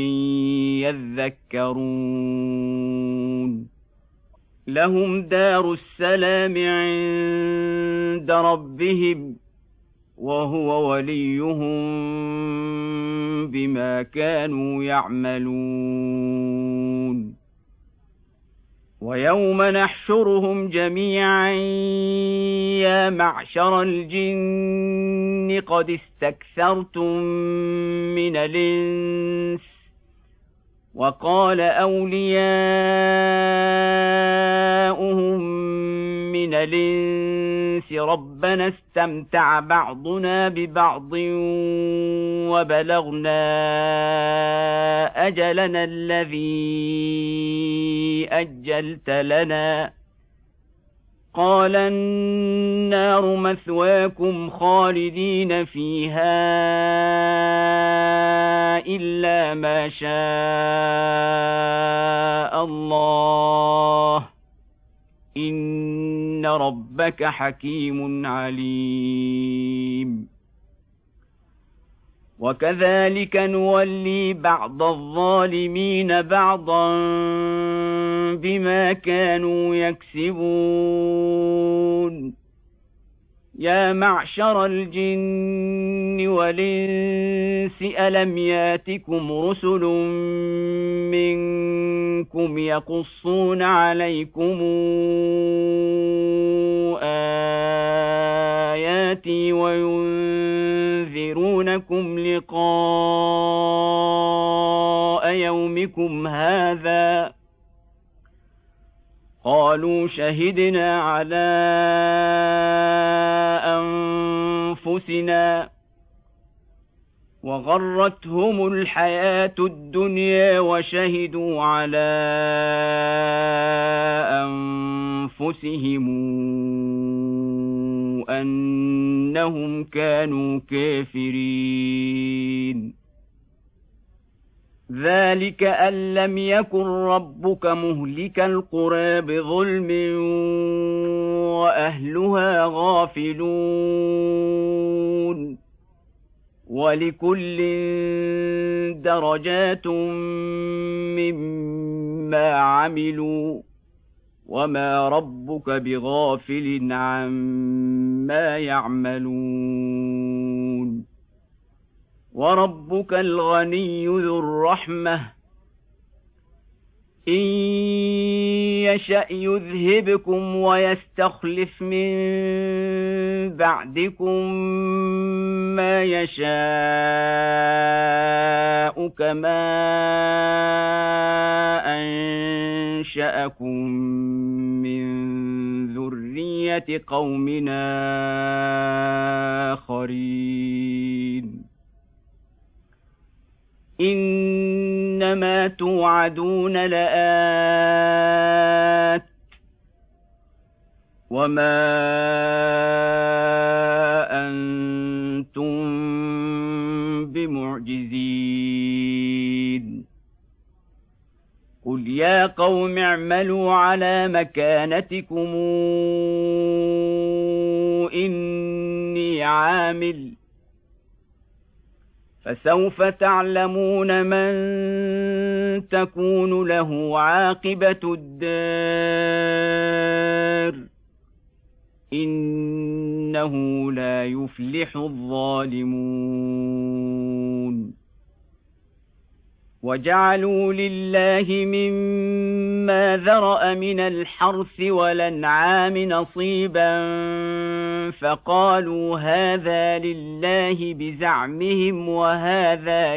يذكرون لهم دار السلام عند ربهم وهو وليهم بما بما كانوا يعملون ويوم نحشرهم جميعا يا معشر الجن قد استكثرتم من الإنس وقال أولياؤهم من الإنس ربنا استمتع بعضنا ببعض وبلغنا أجلنا الذي أجلت لنا قال النار مثواكم خالدين فيها إلا ما شاء الله إن ربك حكيم عليم وكذلك نولي بعض الظالمين بعضا بما كانوا يكسبون يا معشر الجن والإنس ألم ياتكم رسل منكم يقصون عليكم آياتي وينذرونكم لقاء يومكم هذا قالوا شهدنا على أنفسنا وغرتهم الحياة الدنيا وشهدوا على أنفسهم أنهم كانوا كافرين ذلك أن لم يكن ربك مهلك القرى بظلم وأهلها غافلون ولكل درجات مما عملوا وما ربك بغافل عما يعملون وربك الغني ذو الرحمة إن يشأ يذهبكم ويستخلف من بعدكم ما يشاء كما أنشأكم من ذرية قومنا آخرين إنما توعدون لآت وما أنتم بمعجزين قل يا قوم اعملوا على مكانتكم إني عامل فسوف تعلمون من تكون له عاقبة الدار إنه لا يفلح الظالمون وجعلوا لله مما ذرأ من الحرث والأنعام نصيبا فقالوا هذا لله بزعمهم وهذا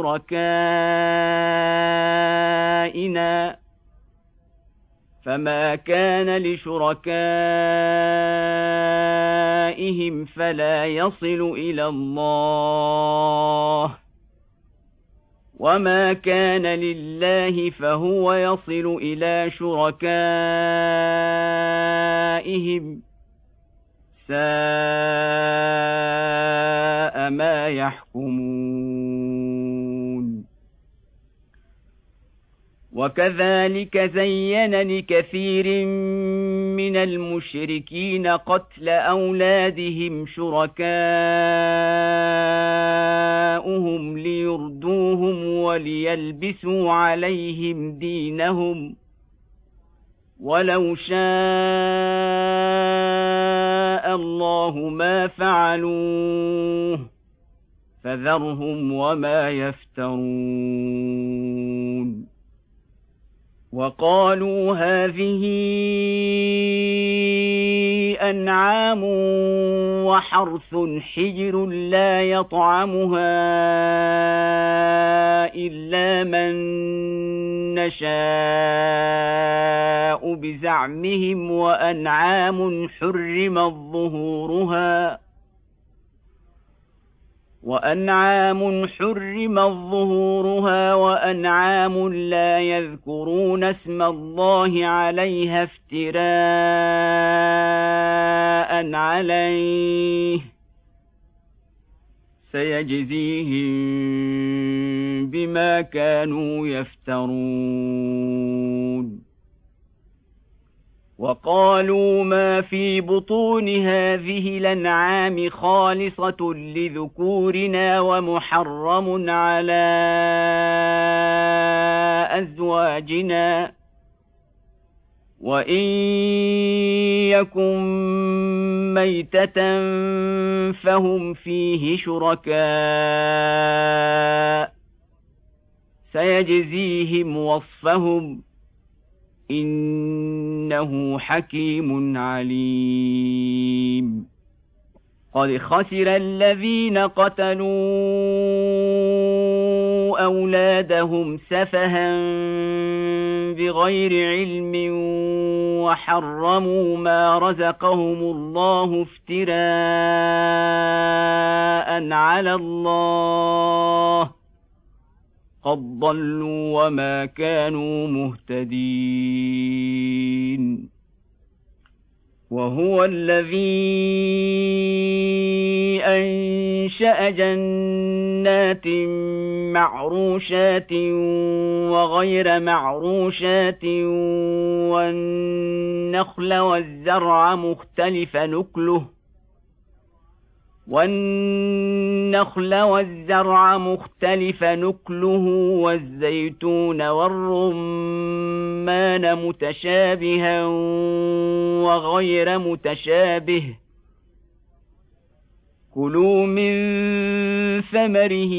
لشركائنا فما كان لشركائهم فلا يصل إلى الله وما كان لله فهو يصل إلى شركائهم ساء ما يحكمون وكذلك زين لكثير من المشركين قتل أولادهم شركاؤهم ليردوهم وليلبسوا عليهم دينهم ولو شاء الله ما فعلوه فذرهم وما يفترون وقالوا هذه أنعام وحرث حجر لا يطعمها إلا من نشاء بزعمهم وأنعام حرمت ظهورها وأنعام حرمت ظهورها وأنعام لا يذكرون اسم الله عليها افتراء عليه سيجزيهم بما كانوا يفترون وقالوا ما في بطون هذه الأنعام خالصة لذكورنا ومحرم على أزواجنا وإن يكن ميتة فهم فيه شركاء سيجزيهم وصفهم إنه حكيم عليم قد خسر الذين قتلوا أولادهم سفها بغير علم وحرموا ما رزقهم الله افتراء على الله قد ضلوا وما كانوا مهتدين وهو الذي أنشأ جنات معروشات وغير معروشات والنخل والزرع مختلف نكله والنخل والزرع مختلف نكله والزيتون والرمان متشابها وغير متشابه كلوا من ثمره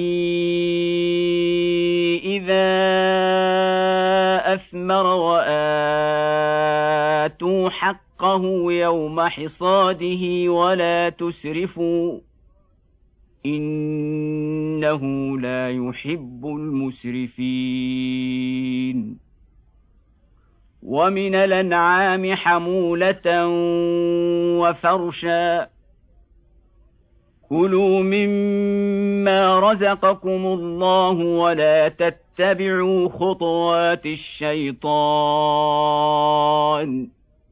إذا أثمر وآتوا حقه يوم حصاده ولا تسرفوا إنه لا يحب المسرفين ومن الأنعام حمولة وفرشا كلوا مما رزقكم الله ولا تتبعوا خطوات الشيطان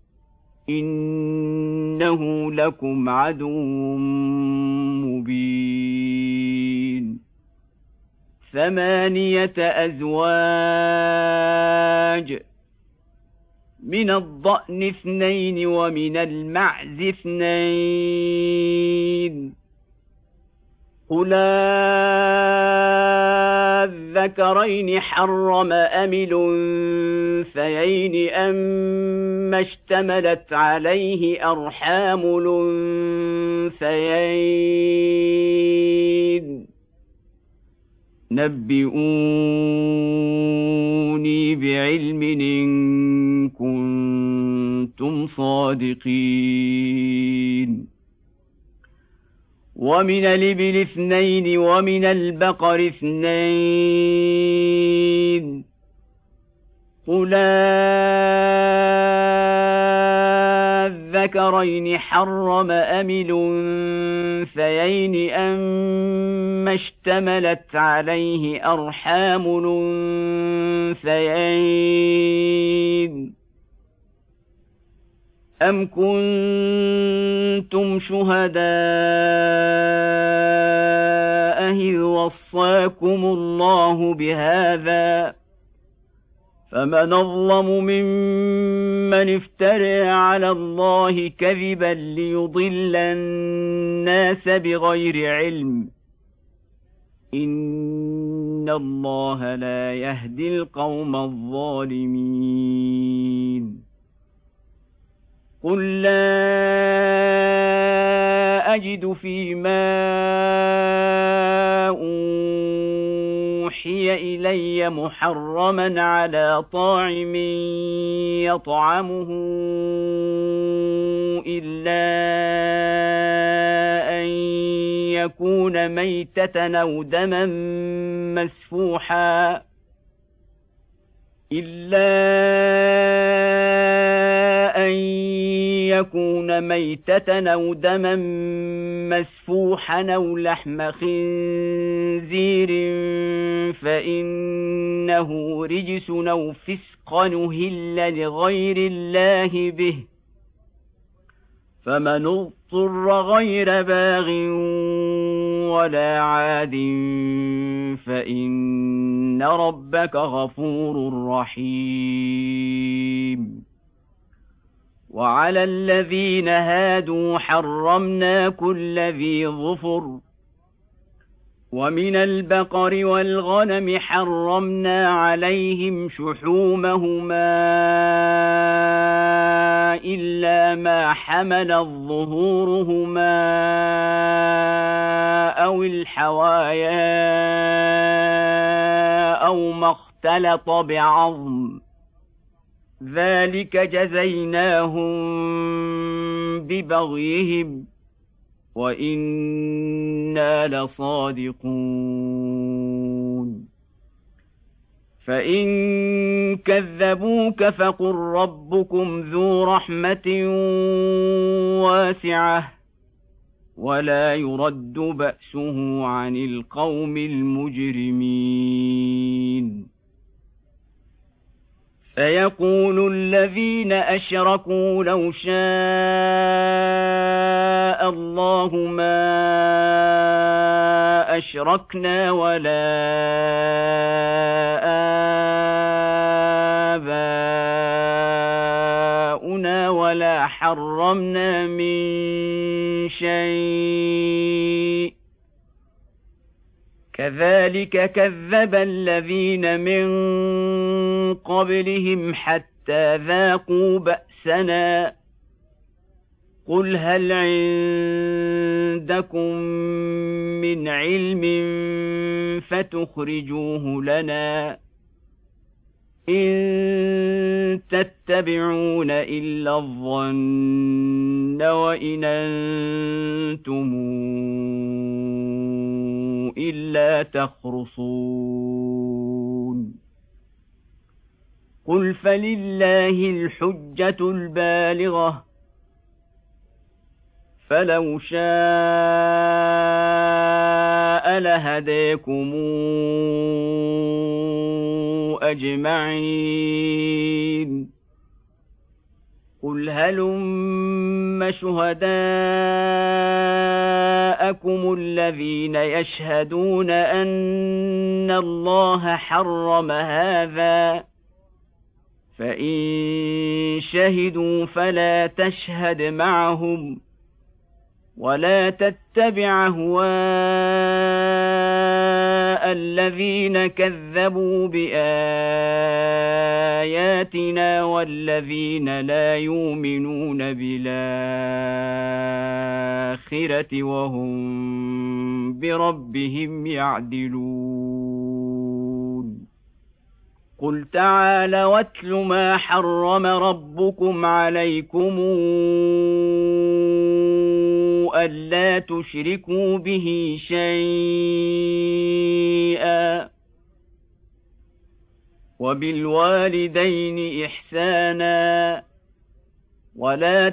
إنه لكم عدو مبين ثمانية أزواج من الضأن اثنين ومن المعز اثنين قل الذكرين حرم أم الأنثيين أما اشتملت عليه أرحام الأنثيين نبئوني بعلم إن كنتم صادقين ومن الإبل اثنين ومن البقر اثنين قل الذكرين حرم أم الأنثيين أما اشتملت عليه أرحام الأنثيين أم كنتم شهداء إذ وصاكم الله بهذا فمن أظلم ممن افترى على الله كذبا ليضل الناس بغير علم إن الله لا يهدي القوم الظالمين قل لا أجد فيما أوحي إلي محرما على طاعم يطعمه إلا أن يكون ميتة أو دما مسفوحا إلا أن يكون ميتة أو دما مسفوحا أو لحم خنزير فإنه رجس أو فسق أهل لغير الله به فمن اضطر غير باغ ولا عاد فإن ربك غفور رحيم وعلى الذين هادوا حرمنا كل ذي ظفر ومن البقر والغنم حرمنا عليهم شحومهما إلا ما حملت ظهورهما أو الحوايا أو ما اختلط بعظم ذلك جزيناهم ببغيهم وإنا لصادقون فإن كذبوك فقل ربكم ذو رحمة واسعة ولا يرد بأسه عن القوم المجرمين فيقول الذين أشركوا لو شاء الله ما أشركنا ولا آباؤنا ولا حرمنا من شيء كذلك كذب الذين من قبلهم حتى ذاقوا بأسنا قل هل عندكم من علم فتخرجوه لنا إن تتبعون إلا الظن وإن أنتم إلا تخرصون قل فلله الحجة البالغة فلو شاء لهديكم أجمعين قل هلم شهداءكم الذين يشهدون أن الله حرم هذا فإن شهدوا فلا تشهد معهم ولا تتبع أهواء الذين كذبوا بآياتنا والذين لا يؤمنون بالآخرة وهم بربهم يعدلون قل تعالوا واتل ما حرم ربكم عليكم ألا تشركوا به شيئا وبالوالدين إحسانا ولا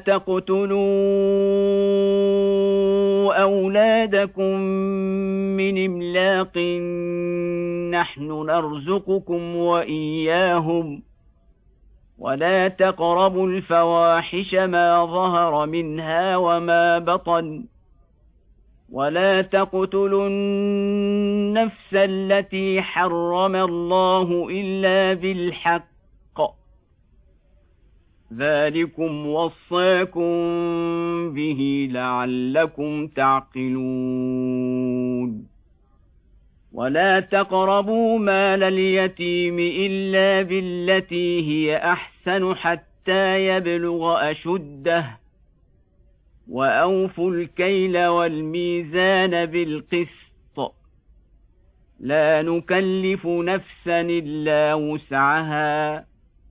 تقتلوا أولادكم من إملاق نحن نرزقكم وإياهم ولا تقربوا الفواحش ما ظهر منها وما بطن ولا تقتلوا النفس التي حرم الله إلا بالحق ذلكم وصاكم به لعلكم تعقلون ولا تقربوا مال اليتيم إلا بالتي هي أحسن حتى يبلغ أشده وأوفوا الكيل والميزان بالقسط لا نكلف نفسا إلا وسعها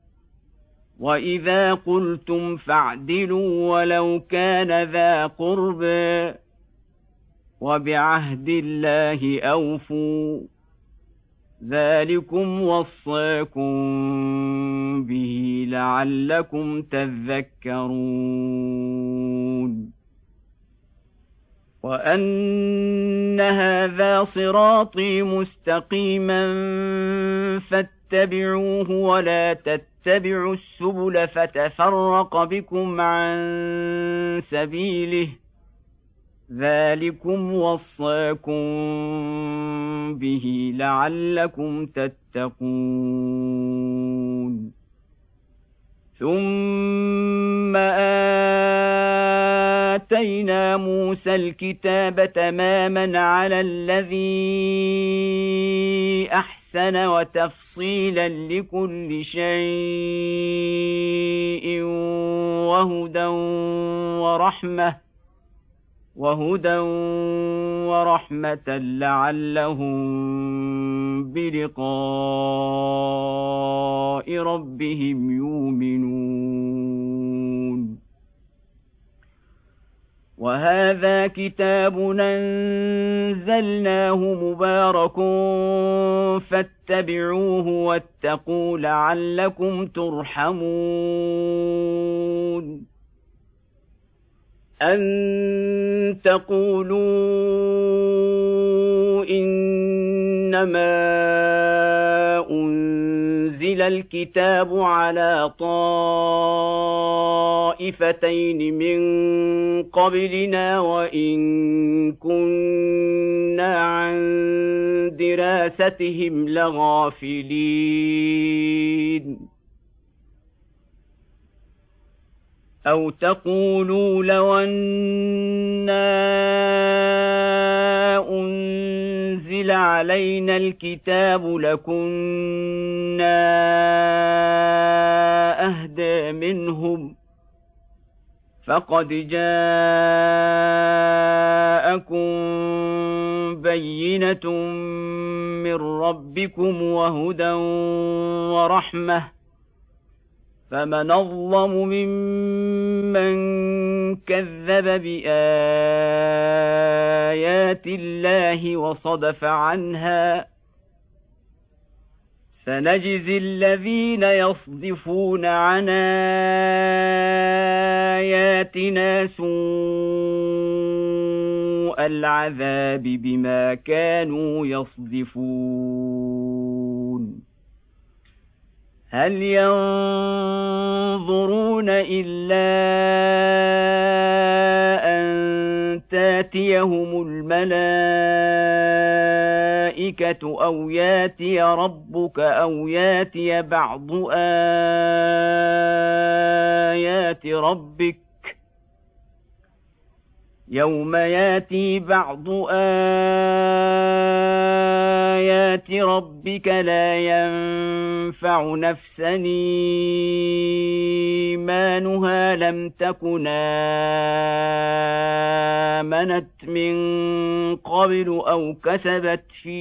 وإذا قلتم فاعدلوا ولو كان ذا قربى وبعهد الله أوفوا ذلكم وصاكم به لعلكم تذكرون وأن هذا صراطي مستقيما فاتبعوه ولا تتبعوا السبل فتفرق بكم عن سبيله ذلكم وصاكم به لعلكم تتقون ثم آتينا موسى الكتاب تماما على الذي أحسن وتفصيلا لكل شيء وهدى ورحمة وهدى ورحمة لعلهم بلقاء ربهم يؤمنون وهذا كتاب أنزلناه مبارك فاتبعوه واتقوا لعلكم ترحمون أن تقولوا إنما أنزل الكتاب على طائفتين من قبلنا وإن كنا عن دراستهم لغافلين أو تقولوا لو أنا أنزل علينا الكتاب لكنا أهدى منهم فقد جاءكم بينة من ربكم وهدى ورحمة فمن أظلم ممن كذب بآيات الله وصدف عنها سنجزي الذين يصدفون عن آياتنا سوء العذاب بما كانوا يصدفون هل ينظرون إلا أن تاتيهم الملائكة أو ياتي ربك أو ياتي بعض آيات ربك يوم ياتي بعض آيات ربك لا ينفع نفسا إيمانها لم تكن آمنت من قبل أو كسبت في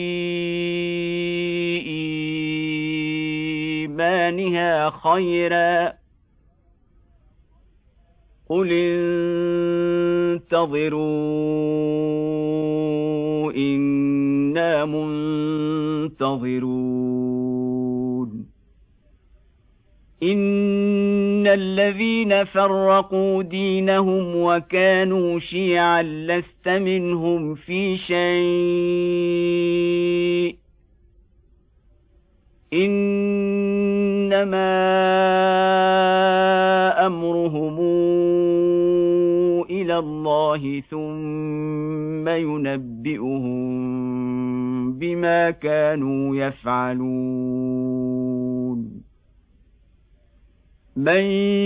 إيمانها خيرا قل انتظروا إنا منتظرون إن الذين فرقوا دينهم وكانوا شيعا لست منهم في شيء إنما أمرهم إلى الله ثم ينبئهم بما كانوا يفعلون من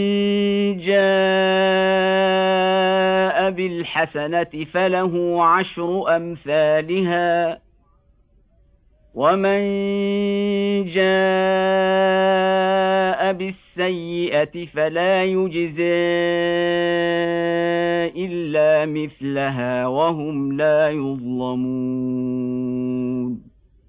جاء بالحسنة فله عشر أمثالها ومن جاء بالسيئة السيئة فلا يجزى إلا مثلها وهم لا يظلمون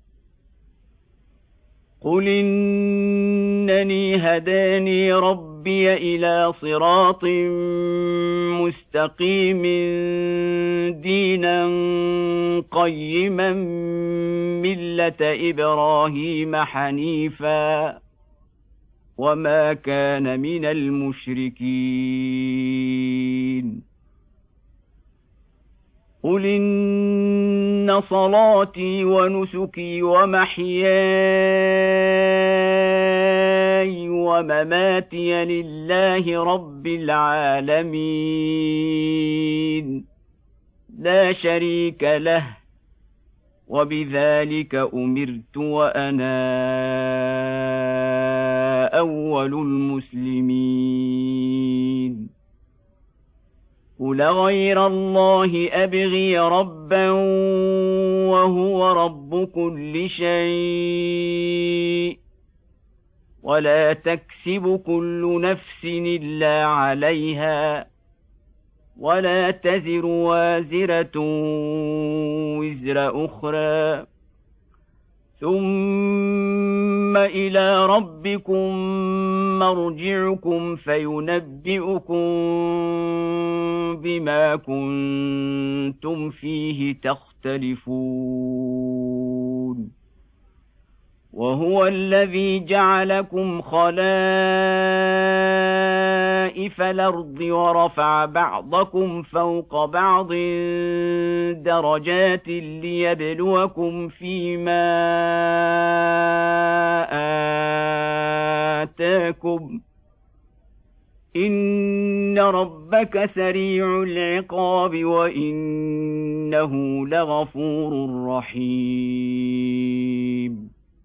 قل إنني هداني ربي إلى صراط مستقيم دينا قيما ملة إبراهيم حنيفا وما كان من المشركين قل إن صلاتي ونسكي ومحياي ومماتي لله رب العالمين لا شريك له وبذلك أمرت وأنا أول المسلمين قل غير الله أبغي ربا وهو رب كل شيء ولا تكسب كل نفس إلا عليها ولا تزر وازرة وزر أخرى ثم إلى ربكم مرجعكم فينبئكم بما كنتم فيه تختلفون وهو الذي جعلكم خلائف الأرض ورفع بعضكم فوق بعض درجات ليبلوكم فيما آتاكم إن ربك سريع العقاب وإنه لغفور رحيم